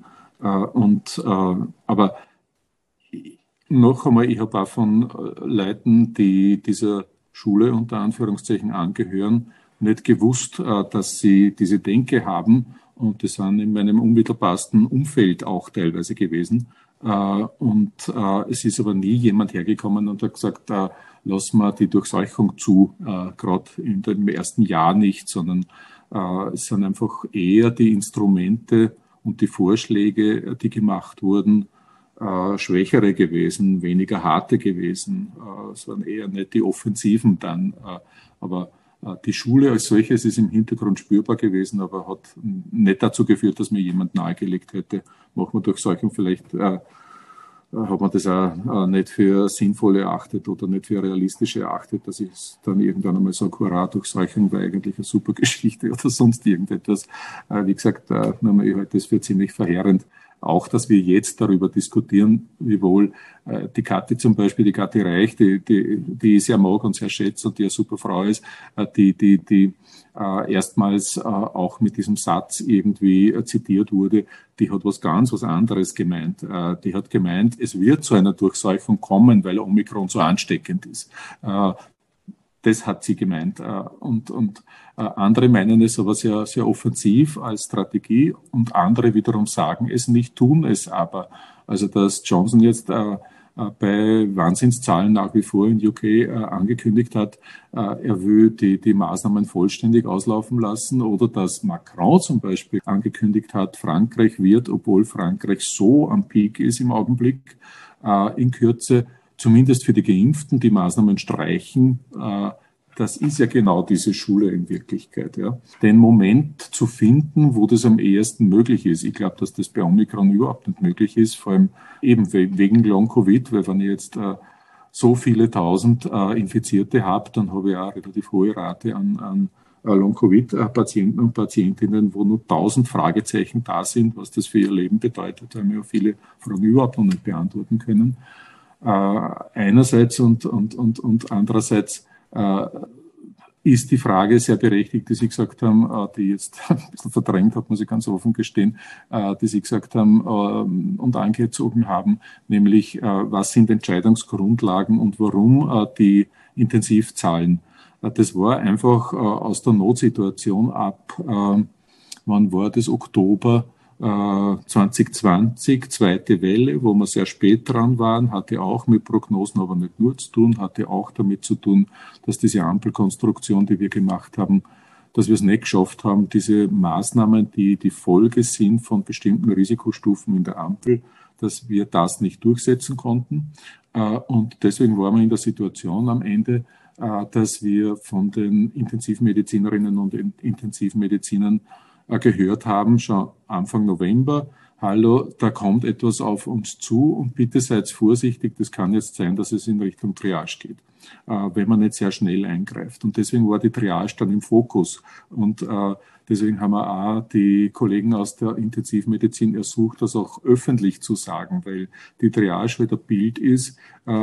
Aber noch einmal, ich habe auch von Leuten, die dieser Schule unter Anführungszeichen angehören, nicht gewusst, dass sie diese Denke haben, und das sind in meinem unmittelbarsten Umfeld auch teilweise gewesen. Es ist aber nie jemand hergekommen und hat gesagt, lass mal die Durchseuchung zu, gerade in dem ersten Jahr nicht, sondern es sind einfach eher die Instrumente und die Vorschläge, die gemacht wurden, schwächere gewesen, weniger harte gewesen. Es waren eher nicht die Offensiven dann, aber die Schule als solches ist im Hintergrund spürbar gewesen, aber hat nicht dazu geführt, dass mir jemand nahegelegt hätte, machen wir Durchseuchung, vielleicht hat man das auch nicht für sinnvoll erachtet oder nicht für realistisch erachtet, dass ich dann irgendwann einmal sage, hurra, Durchseuchung war eigentlich eine super Geschichte oder sonst irgendetwas. Wie gesagt, ich halte das für ziemlich verheerend. Auch, dass wir jetzt darüber diskutieren, wie wohl die Kathi zum Beispiel, die Kathi Reich, die ich sehr mag und sehr schätze und die eine super Frau ist, die erstmals auch mit diesem Satz irgendwie zitiert wurde, die hat was anderes gemeint. Die hat gemeint, es wird zu einer Durchseuchung kommen, weil Omikron so ansteckend ist. Das hat sie gemeint. Und andere meinen es aber sehr, sehr offensiv als Strategie, und andere wiederum sagen es nicht, tun es aber. Also dass Johnson jetzt bei Wahnsinnszahlen nach wie vor in UK angekündigt hat, er will die Maßnahmen vollständig auslaufen lassen, oder dass Macron zum Beispiel angekündigt hat, Frankreich wird, obwohl Frankreich so am Peak ist im Augenblick, in Kürze zumindest für die Geimpften die Maßnahmen streichen. Das ist ja genau diese Schule in Wirklichkeit. Ja. Den Moment zu finden, wo das am ehesten möglich ist. Ich glaube, dass das bei Omikron überhaupt nicht möglich ist, vor allem eben wegen Long-Covid, weil wenn ich jetzt so viele tausend Infizierte habe, dann habe ich auch eine relativ hohe Rate an Long-Covid-Patienten und Patientinnen, wo nur 1000 Fragezeichen da sind, was das für ihr Leben bedeutet, weil wir ja viele Fragen überhaupt noch nicht beantworten können. Einerseits und andererseits ist die Frage sehr berechtigt, die Sie gesagt haben, die jetzt ein bisschen verdrängt hat, muss ich ganz offen gestehen, die Sie gesagt haben und angezogen haben, nämlich was sind Entscheidungsgrundlagen und warum die Intensivzahlen. Das war einfach aus der Notsituation ab, wann war das, Oktober 2020, zweite Welle, wo wir sehr spät dran waren, hatte auch mit Prognosen, aber nicht nur zu tun, hatte auch damit zu tun, dass diese Ampelkonstruktion, die wir gemacht haben, dass wir es nicht geschafft haben, diese Maßnahmen, die die Folge sind von bestimmten Risikostufen in der Ampel, dass wir das nicht durchsetzen konnten. Und deswegen waren wir in der Situation am Ende, dass wir von den Intensivmedizinerinnen und Intensivmedizinern gehört haben, schon Anfang November, hallo, da kommt etwas auf uns zu und bitte seid vorsichtig, das kann jetzt sein, dass es in Richtung Triage geht, wenn man nicht sehr schnell eingreift. Und deswegen war die Triage dann im Fokus. Und deswegen haben wir auch die Kollegen aus der Intensivmedizin ersucht, das auch öffentlich zu sagen, weil die Triage halt ein Bild ist,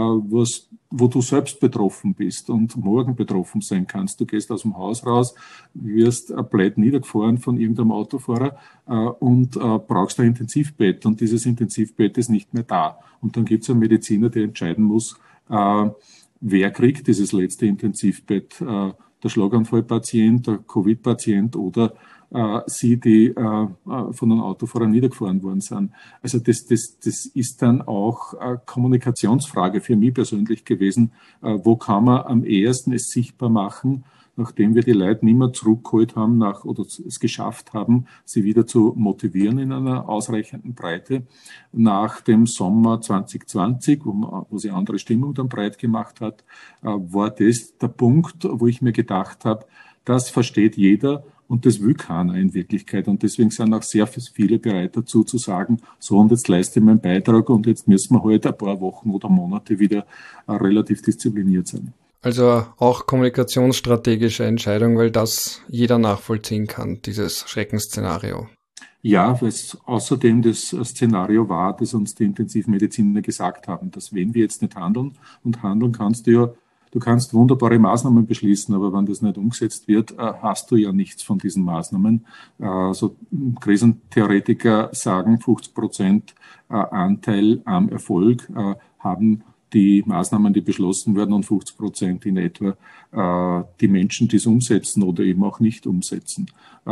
wo du selbst betroffen bist und morgen betroffen sein kannst. Du gehst aus dem Haus raus, wirst blöd niedergefahren von irgendeinem Autofahrer und brauchst ein Intensivbett und dieses Intensivbett ist nicht mehr da. Und dann gibt es einen Mediziner, der entscheiden muss, wer kriegt dieses letzte Intensivbett, der Schlaganfallpatient, der Covid-Patient oder sie, die von einem Autofahrer niedergefahren worden sind. Also das ist dann auch eine Kommunikationsfrage für mich persönlich gewesen. Wo kann man am ehesten es sichtbar machen, nachdem wir die Leute nicht mehr zurückgeholt haben oder es geschafft haben, sie wieder zu motivieren in einer ausreichenden Breite. Nach dem Sommer 2020, wo sie andere Stimmung dann breit gemacht hat, war das der Punkt, wo ich mir gedacht habe, das versteht jeder und das will keiner in Wirklichkeit. Und deswegen sind auch sehr viele bereit dazu zu sagen, so und jetzt leiste ich meinen Beitrag und jetzt müssen wir halt ein paar Wochen oder Monate wieder relativ diszipliniert sein. Also auch kommunikationsstrategische Entscheidung, weil das jeder nachvollziehen kann, dieses Schreckensszenario. Ja, weil es außerdem das Szenario war, das uns die Intensivmediziner gesagt haben, dass wenn wir jetzt nicht handeln, und handeln kannst du kannst wunderbare Maßnahmen beschließen, aber wenn das nicht umgesetzt wird, hast du ja nichts von diesen Maßnahmen. So Krisentheoretiker sagen, 50% Anteil am Erfolg haben die Maßnahmen, die beschlossen werden, und 50% in etwa die Menschen, die es umsetzen oder eben auch nicht umsetzen.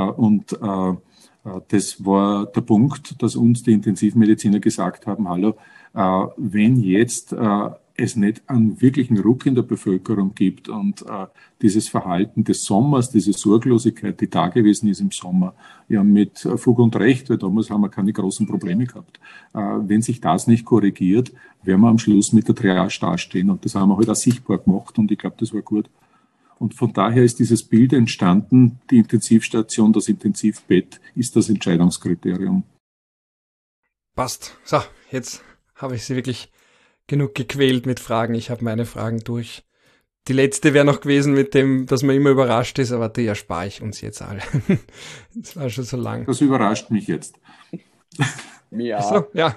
Das war der Punkt, dass uns die Intensivmediziner gesagt haben, hallo, wenn jetzt es nicht einen wirklichen Ruck in der Bevölkerung gibt und dieses Verhalten des Sommers, diese Sorglosigkeit, die da gewesen ist im Sommer, ja mit Fug und Recht, weil damals haben wir keine großen Probleme gehabt. Wenn sich das nicht korrigiert, werden wir am Schluss mit der Triage dastehen und das haben wir halt auch sichtbar gemacht und ich glaube, das war gut. Und von daher ist dieses Bild entstanden, die Intensivstation, das Intensivbett ist das Entscheidungskriterium. Passt. So, jetzt habe ich Sie wirklich genug gequält mit Fragen. Ich habe meine Fragen durch. Die letzte wäre noch gewesen mit dem, dass man immer überrascht ist, aber die erspare ich uns jetzt alle. Das war schon so lang. Das überrascht mich jetzt. Ja. So, ja.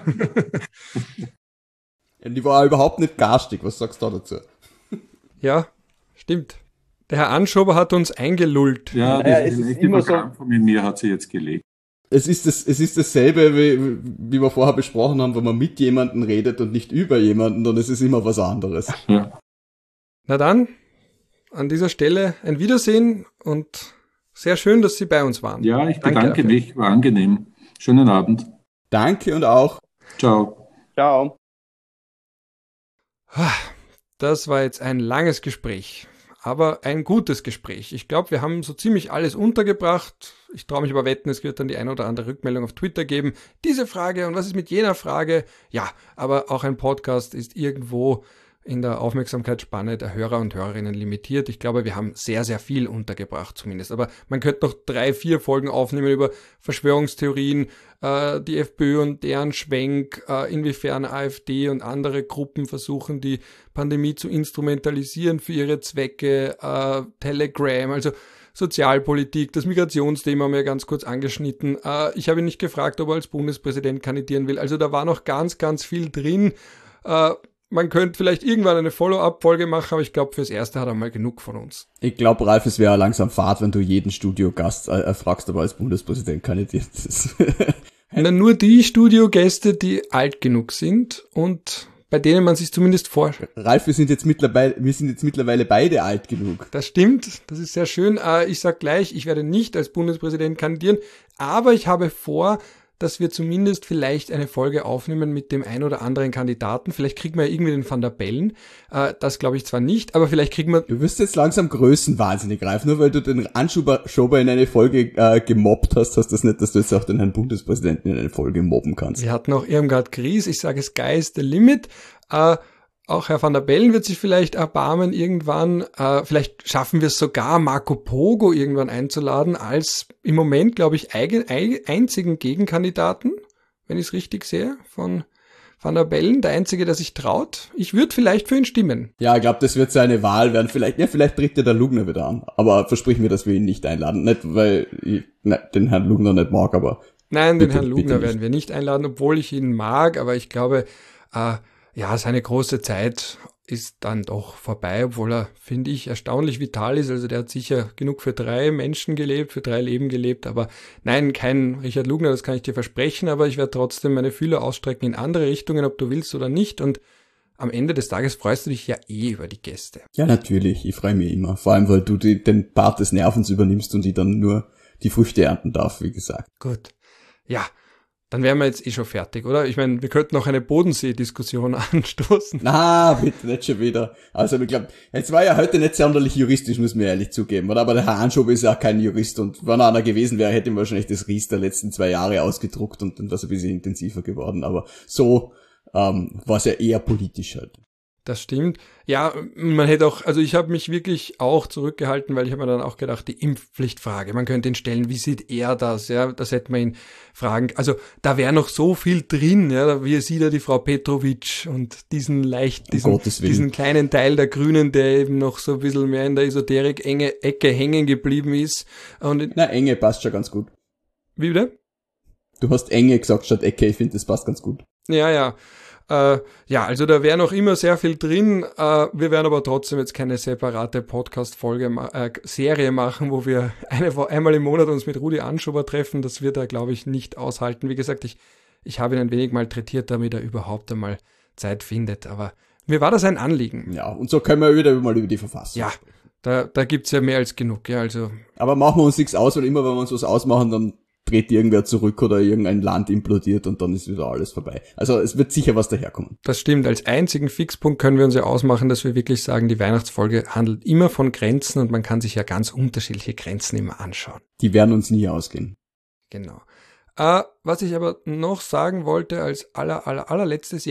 Die war überhaupt nicht garstig. Was sagst du dazu? Ja, stimmt. Der Herr Anschober hat uns eingelullt. Ja, es ist immer so. Mit mir hat sie jetzt gelegt. Es ist dasselbe, wie wir vorher besprochen haben, wenn man mit jemandem redet und nicht über jemanden, und es ist immer was anderes. Ja. Na dann, an dieser Stelle ein Wiedersehen und sehr schön, dass Sie bei uns waren. Ja, ich bedanke mich, war angenehm. Schönen Abend. Danke und auch. Ciao. Ciao. Das war jetzt ein langes Gespräch, aber ein gutes Gespräch. Ich glaube, wir haben so ziemlich alles untergebracht. Ich traue mich aber wetten, es wird dann die eine oder andere Rückmeldung auf Twitter geben. Diese Frage und was ist mit jener Frage? Ja, aber auch ein Podcast ist irgendwo in der Aufmerksamkeitsspanne der Hörer und Hörerinnen limitiert. Ich glaube, wir haben sehr, sehr viel untergebracht zumindest. Aber man könnte noch 3-4 Folgen aufnehmen über Verschwörungstheorien, die FPÖ und deren Schwenk, inwiefern AfD und andere Gruppen versuchen, die Pandemie zu instrumentalisieren für ihre Zwecke, Telegram, also Sozialpolitik, das Migrationsthema haben wir ganz kurz angeschnitten. Ich habe ihn nicht gefragt, ob er als Bundespräsident kandidieren will. Also da war noch ganz, ganz viel drin. Man könnte vielleicht irgendwann eine Follow-up-Folge machen, aber ich glaube, fürs Erste hat er mal genug von uns. Ich glaube, Ralf, es wäre langsam Fahrt, wenn du jeden Studiogast fragst, ob er als Bundespräsident kandidiert ist. Nur die Studiogäste, die alt genug sind und bei denen man sich zumindest vorstellt. Ralf, wir sind jetzt mittlerweile beide alt genug. Das stimmt, das ist sehr schön. Ich sag gleich, ich werde nicht als Bundespräsident kandidieren, aber ich habe vor, dass wir zumindest vielleicht eine Folge aufnehmen mit dem ein oder anderen Kandidaten. Vielleicht kriegen wir irgendwie den Van der Bellen. Das glaube ich zwar nicht, aber vielleicht kriegen wir... Du wirst jetzt langsam größenwahnsinnig, Ralf. Nur weil du den Anschober in eine Folge gemobbt hast, heißt das nicht, dass du jetzt auch den Herrn Bundespräsidenten in eine Folge mobben kannst. Wir hatten auch Irmgard Gries. Ich sage, Sky is the limit. Auch Herr Van der Bellen wird sich vielleicht erbarmen irgendwann. Vielleicht schaffen wir es sogar, Marco Pogo irgendwann einzuladen als im Moment, glaube ich, einzigen Gegenkandidaten, wenn ich es richtig sehe, von Van der Bellen. Der Einzige, der sich traut. Ich würde vielleicht für ihn stimmen. Ja, ich glaube, das wird seine Wahl werden. Vielleicht tritt der Lugner wieder an. Aber versprich mir, dass wir ihn nicht einladen. Nicht, weil ich den Herrn Lugner nicht mag, aber... Nein, den Herrn Lugner werden wir nicht einladen, obwohl ich ihn mag. Aber ich glaube... ja, seine große Zeit ist dann doch vorbei, obwohl er, finde ich, erstaunlich vital ist. Also der hat sicher genug für 3 Menschen gelebt, für 3 Leben gelebt. Aber nein, kein Richard Lugner, das kann ich dir versprechen. Aber ich werde trotzdem meine Fühler ausstrecken in andere Richtungen, ob du willst oder nicht. Und am Ende des Tages freust du dich ja über die Gäste. Ja, natürlich. Ich freue mich immer. Vor allem, weil du den Part des Nervens übernimmst und ich dann nur die Früchte ernten darf, wie gesagt. Gut. Ja. Dann wären wir jetzt schon fertig, oder? Ich meine, wir könnten noch eine Bodensee-Diskussion anstoßen. Na, bitte nicht schon wieder. Also ich glaube, jetzt war ja heute nicht sonderlich juristisch, muss man ehrlich zugeben, oder? Aber der Herr Anschober ist ja auch kein Jurist und wenn er einer gewesen wäre, hätte ihm wahrscheinlich das Ries der letzten 2 Jahre ausgedruckt und dann wäre es ein bisschen intensiver geworden. Aber so war es ja eher politisch halt. Das stimmt. Ja, man hätte auch, also ich habe mich wirklich auch zurückgehalten, weil ich habe mir dann auch gedacht, die Impfpflichtfrage, man könnte ihn stellen, wie sieht er das? Ja, das hätte man ihn fragen. Also da wäre noch so viel drin, ja, wie sieht er die Frau Petrovic und diesen kleinen Teil der Grünen, der eben noch so ein bisschen mehr in der Esoterik-enge Ecke hängen geblieben ist. Und Enge passt schon ganz gut. Wie bitte? Du hast Enge gesagt statt Ecke, ich finde, das passt ganz gut. Ja. Ja, also da wäre noch immer sehr viel drin. Wir werden aber trotzdem jetzt keine separate Podcast-Serie machen, wo wir einmal im Monat uns mit Rudi Anschober treffen. Das wird er, glaube ich, nicht aushalten. Wie gesagt, ich habe ihn ein wenig malträtiert, damit er überhaupt einmal Zeit findet. Aber mir war das ein Anliegen. Ja, und so können wir wieder mal über die Verfassung sprechen. Da gibt's ja mehr als genug. Ja, also. Aber machen wir uns nichts aus, weil immer, wenn wir uns was ausmachen, dann dreht irgendwer zurück oder irgendein Land implodiert und dann ist wieder alles vorbei. Also es wird sicher was daherkommen. Das stimmt. Als einzigen Fixpunkt können wir uns ja ausmachen, dass wir wirklich sagen, die Weihnachtsfolge handelt immer von Grenzen und man kann sich ja ganz unterschiedliche Grenzen immer anschauen. Die werden uns nie ausgehen. Genau. Was ich aber noch sagen wollte als allerletztes,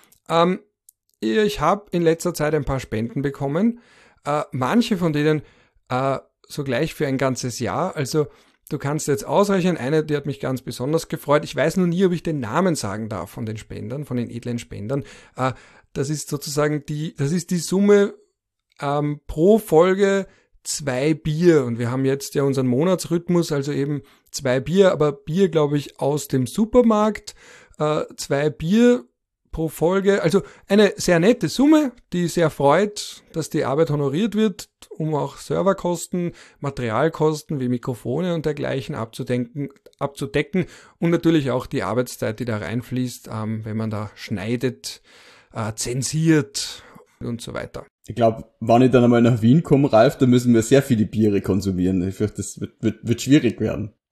ich habe in letzter Zeit ein paar Spenden bekommen. Manche von denen sogleich für ein ganzes Jahr. Also du kannst jetzt ausrechnen, eine, die hat mich ganz besonders gefreut. Ich weiß nur nie, ob ich den Namen sagen darf von den Spendern, von den edlen Spendern. Das ist sozusagen die Summe pro Folge 2 Bier. Und wir haben jetzt ja unseren Monatsrhythmus, also eben 2 Bier, aber Bier, glaube ich, aus dem Supermarkt. 2 Bier pro Folge. Also eine sehr nette Summe, die sehr freut, dass die Arbeit honoriert wird, um auch Serverkosten, Materialkosten wie Mikrofone und dergleichen abzudecken und natürlich auch die Arbeitszeit, die da reinfließt, wenn man da schneidet, zensiert und so weiter. Ich glaube, wenn ich dann einmal nach Wien komme, Ralf, dann müssen wir sehr viele Biere konsumieren. Ich fürchte, das wird schwierig werden.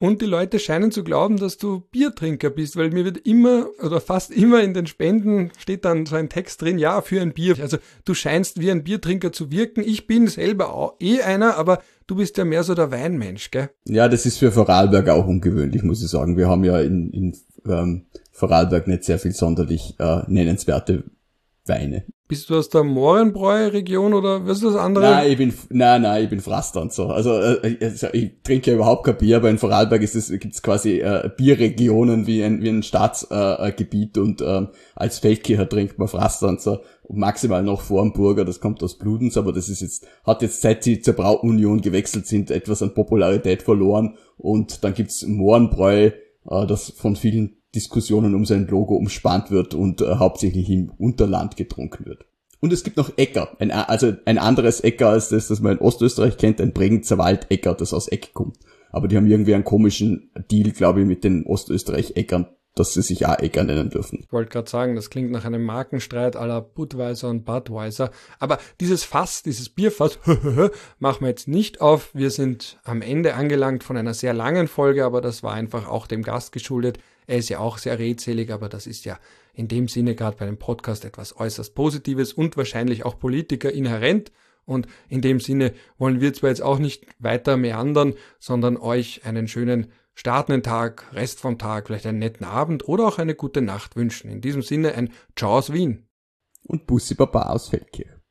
Und die Leute scheinen zu glauben, dass du Biertrinker bist, weil mir wird immer oder fast immer in den Spenden steht dann so ein Text drin, ja, für ein Bier. Also du scheinst wie ein Biertrinker zu wirken. Ich bin selber auch einer, aber du bist ja mehr so der Weinmensch, gell? Ja, das ist für Vorarlberg auch ungewöhnlich, muss ich sagen. Wir haben ja in Vorarlberg nicht sehr viel sonderlich nennenswerte Weine. Bist du aus der Mohrenbräu-Region oder was ist das andere? Nein, ich bin Frastern so. Also ich trinke ja überhaupt kein Bier, aber in Vorarlberg gibt's quasi Bierregionen wie ein Staatsgebiet und als Feldkircher trinkt man Frastern so. Maximal noch vor dem Burger, das kommt aus Bludenz, aber das hat jetzt seit sie zur Brauunion gewechselt sind, etwas an Popularität verloren und dann gibt's Mohrenbräu, das von vielen Diskussionen um sein Logo umspannt wird und hauptsächlich im Unterland getrunken wird. Und es gibt noch Äcker, ein anderes Äcker als das man in Ostösterreich kennt, ein Bregenzer Waldäcker, das aus Eck kommt. Aber die haben irgendwie einen komischen Deal, glaube ich, mit den Ostösterreich-Äckern, dass sie sich auch Äcker nennen dürfen. Ich wollte gerade sagen, das klingt nach einem Markenstreit à la Budweiser und Budweiser. Aber dieses Bierfass, machen wir jetzt nicht auf. Wir sind am Ende angelangt von einer sehr langen Folge, aber das war einfach auch dem Gast geschuldet. Er ist ja auch sehr redselig, aber das ist ja in dem Sinne gerade bei einem Podcast etwas äußerst Positives und wahrscheinlich auch Politiker inhärent. Und in dem Sinne wollen wir zwar jetzt auch nicht weiter meandern, sondern euch einen schönen startenden Tag, Rest vom Tag, vielleicht einen netten Abend oder auch eine gute Nacht wünschen. In diesem Sinne ein Ciao aus Wien. Und Bussi Baba aus Feldkirch.